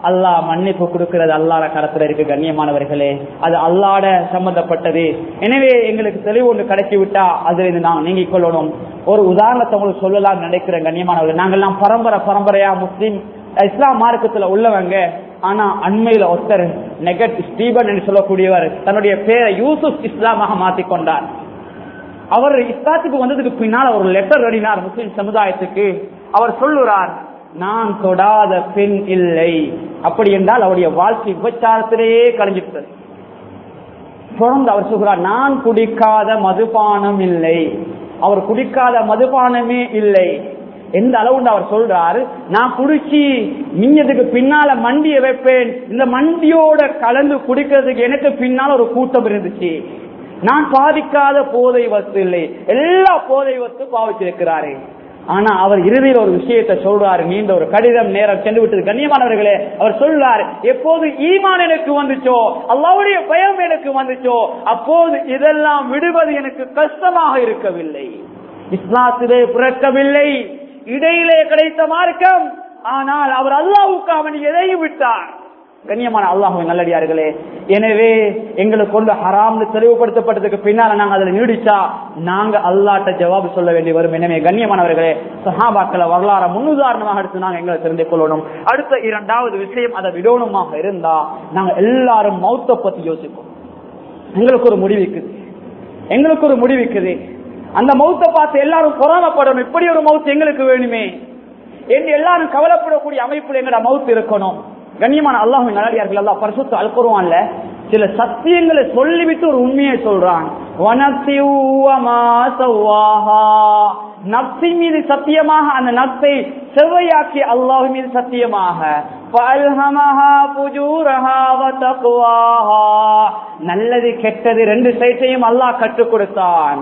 அல்லாஹ் மன்னிப்பு கொடுக்கிறது அல்லாஹ்ட கரத்துல இருக்கு. கண்ணியமானவர்களே, அது அல்லாஹ்ட சம்பந்தப்பட்டது. எனவே எங்களுக்கு தெளிவு ஒன்று கிடைச்சி விட்டா அதுல இருந்து நாங்கள் நீங்கிக் கொள்ளணும். ஒரு உதாரணத்தை உங்களுக்கு சொல்லலாம் நினைக்கிறேன். கண்ணியமானவர்கள், நாங்கள்லாம் பரம்பரை பரம்பரையா முஸ்லீம் இஸ்லாம் மார்க்கத்துல உள்ளவங்க. ஆனா அண்மையில ஒருத்தர் நெகட் ஸ்டீபன் என்று சொல்லக்கூடியவர் தன்னுடைய பேரை யூசுப் இஸ்லாமாக மாற்றிக்கொண்டார். அவர் இஸ்லாத்துக்கு வந்ததுக்கு பின்னால் ஒரு லெட்டர் எழுதினார் முஸ்லிம் சமுதாயத்துக்கு. அவர் சொல்லுறார், நான் தொடாத பெண் இல்லை. அப்படி என்றால் அவருடைய வாழ்க்கை விபச்சாரத்திலேயே கழிஞ்சிட்டது. தொடர்ந்து அவர் சொல்கிறார், நான் குடிக்காத மதுபானம் இல்லை. அவர் குடிக்காத மதுபானமே இல்லை. எந்த அளவுன்னு அவர் சொல்றாரு, நான் குடிச்சு மிஞ்சதுக்கு பின்னால மண்டிய வைப்பேன். இந்த மண்டியோட கலந்து குடிக்கிறதுக்கு எனக்கு பின்னால் ஒரு கூட்டம் இருந்துச்சு. நான் பாதிக்காத போதை வஸ்து இல்லை, எல்லா போதை வஸ்து பாவிச்சிருக்கிறாரு. ஆனா அவர் இறுதியில் ஒரு விஷயத்தை சொல்றாரு. நீண்ட ஒரு கடிதம் நேரம் சென்று விட்டது. கண்ணியமானவர்களே, அவர் சொல்றார், எப்போது ஈமான் எனக்கு வந்துச்சோ, அல்லாஹ்வுடைய பயம் எனக்கு வந்துச்சோ, அப்போது இதெல்லாம் விடுவது எனக்கு கஷ்டமாக இருக்கவில்லை. இஸ்லாத்திலே பிறக்கவில்லை, இடையிலே கிடைத்த மார்க்கம். ஆனால் அவர் அல்லாஹ்வுக்கு அவன் எதையும் விட்டார். கண்ணியமான அல்லாஹ்வின் நல்லடியார்களே, எனவே எங்களுக்கு கொண்டு ஹராம்னு தெளிவுபடுத்தப்பட்டதுக்கு பின்னால நாங்க அதுல நீடிச்சா நாங்க அல்லாஹ்ட்ட ஜவாபு சொல்ல வேண்டி வரும். எனவே கண்ணியமானவர்களே, சஹாபாக்களை வரலாறு முன்னுதாரணமாக எடுத்து நாங்க எங்களை தெரிந்து கொள்ளணும். அடுத்த இரண்டாவது விஷயம், அதை விடோனமாக இருந்தா நாங்க எல்லாரும் மௌத்தை பத்தி யோசிப்போம். எங்களுக்கு ஒரு முடிவுக்குது, எங்களுக்கு ஒரு முடிவுக்குது. அந்த மௌத்தை பார்த்து எல்லாரும் பொறாமப்படணும். இப்படி ஒரு மௌத்து எங்களுக்கு வேணுமே என்று எல்லாரும் கவலைப்படக்கூடிய அமைப்புல எங்கட மௌத்து இருக்கணும். கண்ணியமான அல்லாஹ்வின் நல்லடியார்கள், அல்லாஹ் பரிசுத்த அல் குர்ஆன்ல சில சத்தியங்களை சொல்லிவிட்டு ஒரு உண்மையை சொல்றான். நப்சி மீது சத்தியமாக, அந்த நப்சை செவ்வையாக்கி அல்லாஹ் மீது சத்தியமாக, நல்லது கெட்டது ரெண்டு சைட்டையும் அல்லாஹ் கற்றுக் கொடுத்தான்.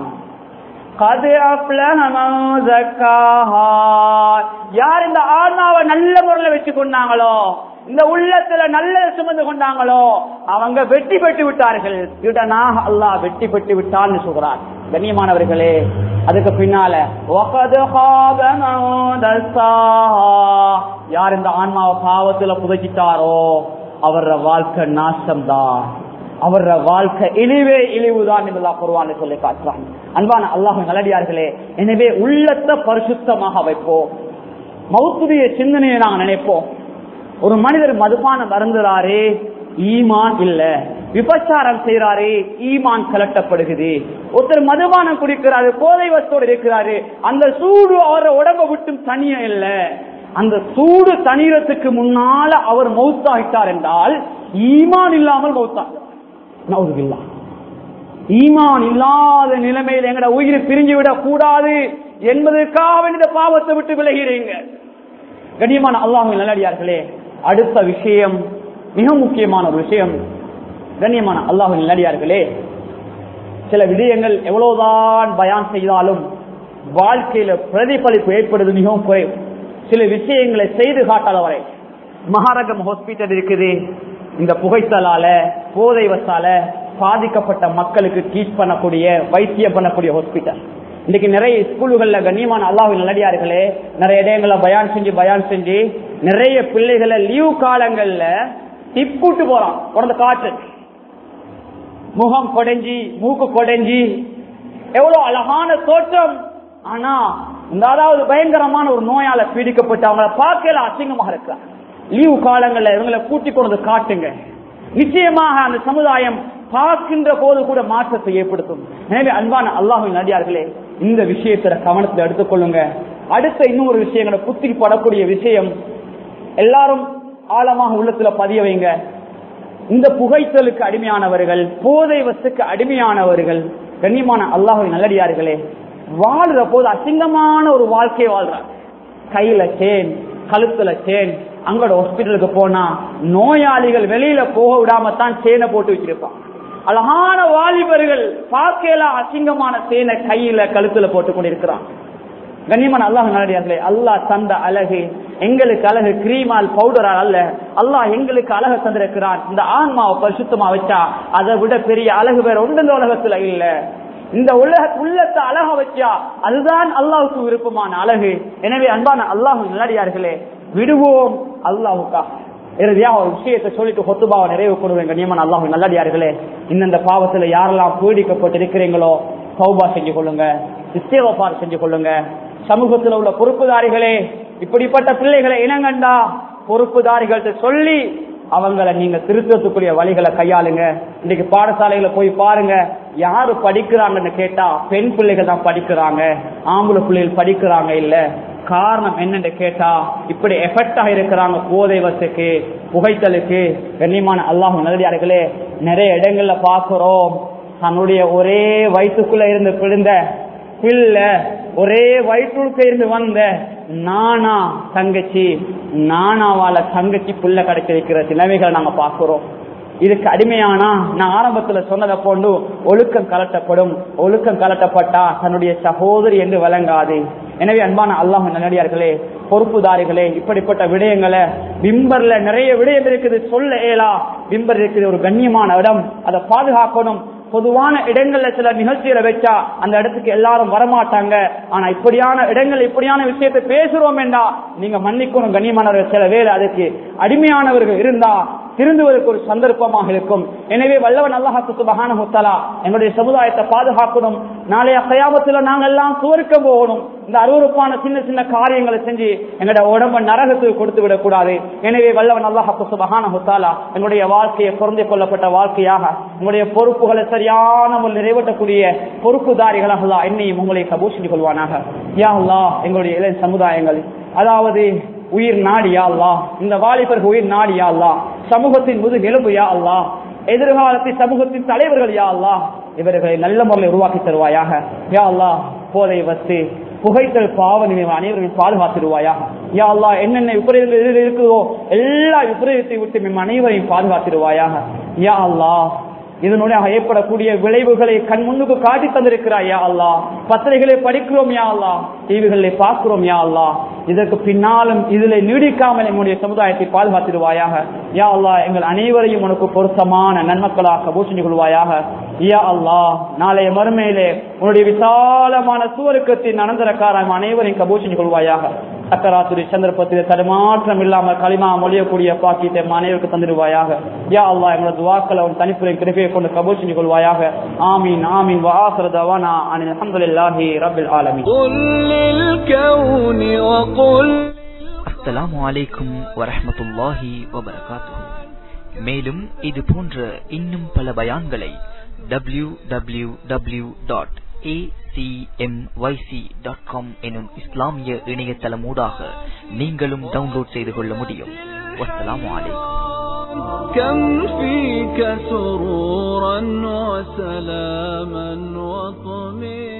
யார் இந்த ஆன்மாவை நல்ல முறையில் வச்சு கொண்டாங்களோ, இந்த உள்ளத்துல நல்ல சுமந்து கொண்டாங்களோ, அவங்க வெற்றி பெற்று விட்டார்கள். அல்லாஹ் வெற்றி பெற்று விட்டான்னு சொல்றார். கண்ணியமானவர்களே, அதுக்கு பின்னால யார் இந்த ஆன்மாவை பாவத்துல புதைச்சிட்டாரோ அவர வாழ்க்கை நாசம்தான், அவர வாழ்க்கை இழிவே இழிவுதான் என்று அல்லாஹ் குர்ஆனில் சொல்லி காட்டுறான். அன்பான அல்லாஹ்வின் நல்லடியார்களே, எனவே உள்ளத்தை பரிசுத்தமாக வைப்போம். மௌத்துடைய சிந்தனையை நாங்கள் நினைப்போம். ஒரு மனிதர் மதுபானம் அருந்துறாரு, ஈமான் இல்ல, விபச்சாரம் செய்யறாரு, ஈமான் கலட்டப்படுகிறது. ஒருத்தர் மதுபானம் குடிக்கிறாரு, போதை வஸ்தோடு இருக்கிறாரு, அந்த சூடு அவர உடம்ப விட்டும் தனிய இல்ல. அந்த சூடு தனியறதுக்கு முன்னால அவர் மௌத்தாகிட்டார் என்றால் ஈமான் இல்லாமல் மௌத்தாகிறார். நவுதுபில்லாஹ். ஈமான் இல்லாத நிலைமையில் எங்கட உயிர் பிரிஞ்சு விடக் கூடாது என்பதற்காக இந்த பாவத்தை விட்டு விலகிறீங்க. கண்ணியமான அல்லாஹ்வின் நல்லடியார்களே, அடுத்த விஷயம் மிக முக்கியமான ஒரு விஷயம். கண்ணியமான அல்லாஹ்வின் நல்லடியார்களே, சில விடயங்கள் எவ்வளவுதான் பயான் செய்தாலும் வாழ்க்கையில பிரதிபலிப்பு ஏற்படுவது மிகவும் குறைவு. சில விஷயங்களை செய்து காட்டாத வரை. மகாரகம் ஹாஸ்பிட்டல் இருக்குது, இந்த புகைத்தலால போதை வசால பாதிக்கப்பட்ட மக்களுக்கு ட்ரீட் பண்ணக்கூடிய வைத்தியம் பண்ணக்கூடிய ஹாஸ்பிட்டல். இன்னைக்கு நிறைய ஸ்கூல்கள்ல கண்ணியமான அல்லாஹ்வின் நல்லடியார்களே, நிறைய இடங்களை பயான் செஞ்சு பயான் செஞ்சு நிறைய பிள்ளைகளை லீவ் காலங்கள்ல டிப்புட்டு போறான். குறைந்த காற்று, முகம் கொடைஞ்சி மூக்கு கொடைஞ்சி, எவ்வளவு அழகான தோற்றம். ஆனா இந்த அதாவது பயங்கரமான ஒரு நோயால பீடிக்கப்பட்டு அவங்களை பார்க்கல அசிங்கமாக இருக்கிறாங்க. லீவு காலங்கள்ல இவங்களை கூட்டிக் கொண்டு காட்டுங்க. நிச்சயமாக அந்த சமுதாயம் பார்க்கின்ற போது கூட மாற்றத்தை ஏற்படுத்தும். எனவே அன்பான அல்லாஹ்வின் நல்லடியார்களே, இந்த விஷயத்துல கவனத்தில் எடுத்துக்கொள்ளுங்க. அடுத்த இன்னொரு விஷயங்களை புத்தி படக்கூடிய விஷயம் எல்லாரும் ஆழமாக உள்ளத்துல பதிய வைங்க. இந்த புகைத்தலுக்கு அடிமையானவர்கள், போதை வஸ்துக்கு அடிமையானவர்கள், கண்ணியமான அல்லாஹ்வின் நல்லடியார்களே, வாழ்ற போது அசிங்கமான ஒரு வாழ்க்கையை வாழ்றாங்க. கையில சேன், கழுத்துல சேன். அங்கோட ஹாஸ்பிட்டலுக்கு போனா நோயாளிகள் வெளியில போக விடாமத்தான் சேனை போட்டு வச்சிருப்பாங்க. அழகான வாலிபர்கள் பார்க்கலாம் அசிங்கமான சேனை கையில கழுத்துல போட்டு கொண்டிருக்கிறான். கண்ணியமான அல்லாஹ் நல்லடியார்களே, அல்லாஹ் தந்த அழகு எங்களுக்கு அழகு கிரீமால் பவுடரால் அல்ல. அல்லாஹ் எங்களுக்கு அழகு தந்திருக்கிறான். இந்த ஆன்மாவை பரிசுத்தமா வச்சா அதை விட பெரிய அழகு வேற ஒன்று இந்த உலகத்துல இல்ல. இந்த உலக உள்ளத்தை அழக வச்சா அதுதான் அல்லாஹ்வுக்கு விருப்பமான அழகு. எனவே அன்பான அல்லாஹ் நல்லடியார்களே, விடுவோம் அல்லாஹ்வுக்காக. இறுதியாக ஒரு விஷயத்தை சொல்லிட்டு ஹுத்பாவை நிறைவு கொள்வேன். கண்ணியமான அல்லாஹ் நல்லடியார்களே, இந்த பாவத்துல யாரெல்லாம் பீடிக்கப்பட்டு இருக்கிறீங்களோ தௌபா செஞ்சு கொள்ளுங்க, இஸ்திக்ஃபார் செஞ்சு கொள்ளுங்க. சமூகத்தில் உள்ள பொறுப்புதாரிகளே, இப்படிப்பட்ட பிள்ளைகளை இனங்கண்டா பொறுப்புதாரிகள்ட்ட சொல்லி அவங்களை நீங்க திருத்தத்துக்குரிய வழிகளை கையாளுங்க. இன்னைக்கு பாடசாலைகளை போய் பாருங்க, யாரு படிக்கிறாங்கன்னு கேட்டா பெண் பிள்ளைகள் தான் படிக்கிறாங்க, ஆம்பளை பிள்ளைகள் படிக்கிறாங்க இல்ல. காரணம் என்னன்னு கேட்டா இப்படி எஃபெக்டா இருக்கிறாங்க போதை வசத்துக்கு, புகைத்தலுக்கு. கண்ணியமான அல்லாஹ் நல்லடியார்களே, நிறைய இடங்கள்ல பாக்குறோம், தன்னுடைய ஒரே வயிற்றுக்குள்ள இருந்து பிறந்த பிள்ளை, ஒரே வயிற்றுக்கு இருந்து வந்த நானா தங்கச்சி, நானாவால தங்கச்சி புள்ள கிடைச்சிருக்கிற நிலைமைகளை நாங்க பாக்குறோம். இதுக்கு அடிமையானா நான் ஆரம்பத்துல சொன்னதை போன்று ஒழுக்கம் கலட்டப்படும். ஒழுக்கம் கலட்டப்பட்டா தன்னுடைய சகோதரி என்று வழங்காது. எனவே அன்பான அல்லாஹ் நல்லடியார்களே, பொறுப்புதாரிகளே, இப்படிப்பட்ட விடயங்களை பிம்பர்ல நிறைய விடயம் இருக்குது, சொல்ல இயலா. பிம்பர் இருக்குது ஒரு கண்ணியமான இடம், அதை பாதுகாக்கணும். பொதுவான இடங்கள்ல சில நிகழ்ச்சிகளை வச்சா அந்த இடத்துக்கு எல்லாரும் வரமாட்டாங்க. ஆனா இப்படியான இடங்கள் இப்படியான விஷயத்தை பேசுறோம் என்றா நீங்க மன்னிக்கணும் கண்ணியமானவர்கள். சில வேலை அதுக்கு அடிமையானவர்கள் இருந்தா திருந்துவதற்கு ஒரு சந்தர்ப்பமாக இருக்கும். எனவே வல்லவன் அல்லாஹ் சுப்ஹானஹு வ தஆலா எங்களுடைய சமுதாயத்தை பாதுகாக்கணும். நாளைய கியாமத்துல நாங்கள் எல்லாம் சுவர்க்கம் போகணும். இந்த அருவருப்பான சின்ன சின்ன காரியங்களை செஞ்சு எங்களுடைய உடம்பை நரகத்துக்கு கொடுத்து விடக்கூடாது. எனவே வல்லவன் அல்லாஹ் சுப்ஹானஹு வ தஆலா எங்களுடைய வாழ்க்கையை பொருந்திக் கொள்ளப்பட்ட வாழ்க்கையாக, எங்களுடைய பொறுப்புகளை சரியான முறையில் நிறைவேற்றக்கூடிய பொறுப்புதாரிகளாக அல்லாஹ் என்னையும் உங்களை கபூல் செய்து கொள்வானாக. யா அல்லாஹ், எங்களுடைய இளைய சமுதாயங்கள், அதாவது உயிர் நாடி யா அல்லாஹ், இந்த வாலிபர்கள் உயிர் நாடி யா அல்லாஹ், சமூகத்தின் முதுகு எலும்பு யா அல்லாஹ், எதிர்காலத்தில் சமூகத்தின் தலைவர்கள் யா அல்லாஹ், இவர்களை நல்ல முறையில் உருவாக்கி தருவாயாக. யா அல்லாஹ், போதை வத்து புகைத்தல் பாவனை அனைவரையும் பாதுகாத்திருவாயாக. யா அல்லாஹ், என்னென்ன விபரீதங்கள் இருக்குதோ எல்லா விபரீதத்தை விட்டு நம் அனைவரையும் பாதுகாத்திருவாயாக. யா அல்லாஹ், இதனுடைய ஏற்படக்கூடிய விளைவுகளை கண் முன்னுக்கு காட்டி தந்திருக்கிறாய் யா அல்லாஹ். பத்திரிகைகளை படிக்கிறோம் யா அல்லாஹ், டிவிகளை பார்க்கிறோம் யா அல்லாஹ். இதற்கு பின்னாலும் இதில் நீடிக்காமல் எங்களுடைய சமுதாயத்தை பாதுகாத்திடுவாயாக. யா அல்லாஹ், எங்கள் அனைவரையும் உனக்கு பொருத்தமான நன்மக்களாக கபூல் செஞ்சு கொள்வாயாக. யா அல்லாஹ், நாளைய மறுமையிலே உன்னுடைய விசாலமான சுவர்க்கத்தின் அனந்தரக்காரம் அனைவரையும் கபூல் செஞ்சு கொள்வாயாக. சக்கராத்துரி சந்தர்ப்பத்தில் தடுமாற்றம் இல்லாமல் களிமா மொழியக்கூடிய பாக்கியத்தை அனைவருக்கு தந்திடுவாயாக. யா அல்லாஹ், எங்களோட துஆக்களை உன் தனிப்புரை கிருபையை கொண்டு கபூல் செஞ்சு கொள்வாயாக. ஆமீன் ஆமீன். வ ஆகிரு தவானா அனில் ஹம்துலில்லாஹி ரப்பில் ஆலமீன். அஸ்ஸலாமு அலைக்கும் வரஹ்மத்துல்லாஹி வபரகாத்துஹு. மேலும் இது போன்ற இன்னும் பல பயான்களை W W W dot A C M Y C dot com எனும் இஸ்லாமிய இணையதளம் ஊடாக நீங்களும் டவுன்லோட் செய்து கொள்ள முடியும். வஸ்ஸலாமு அலைக்கும். كم فيك سرورا وسلاما وطمئنا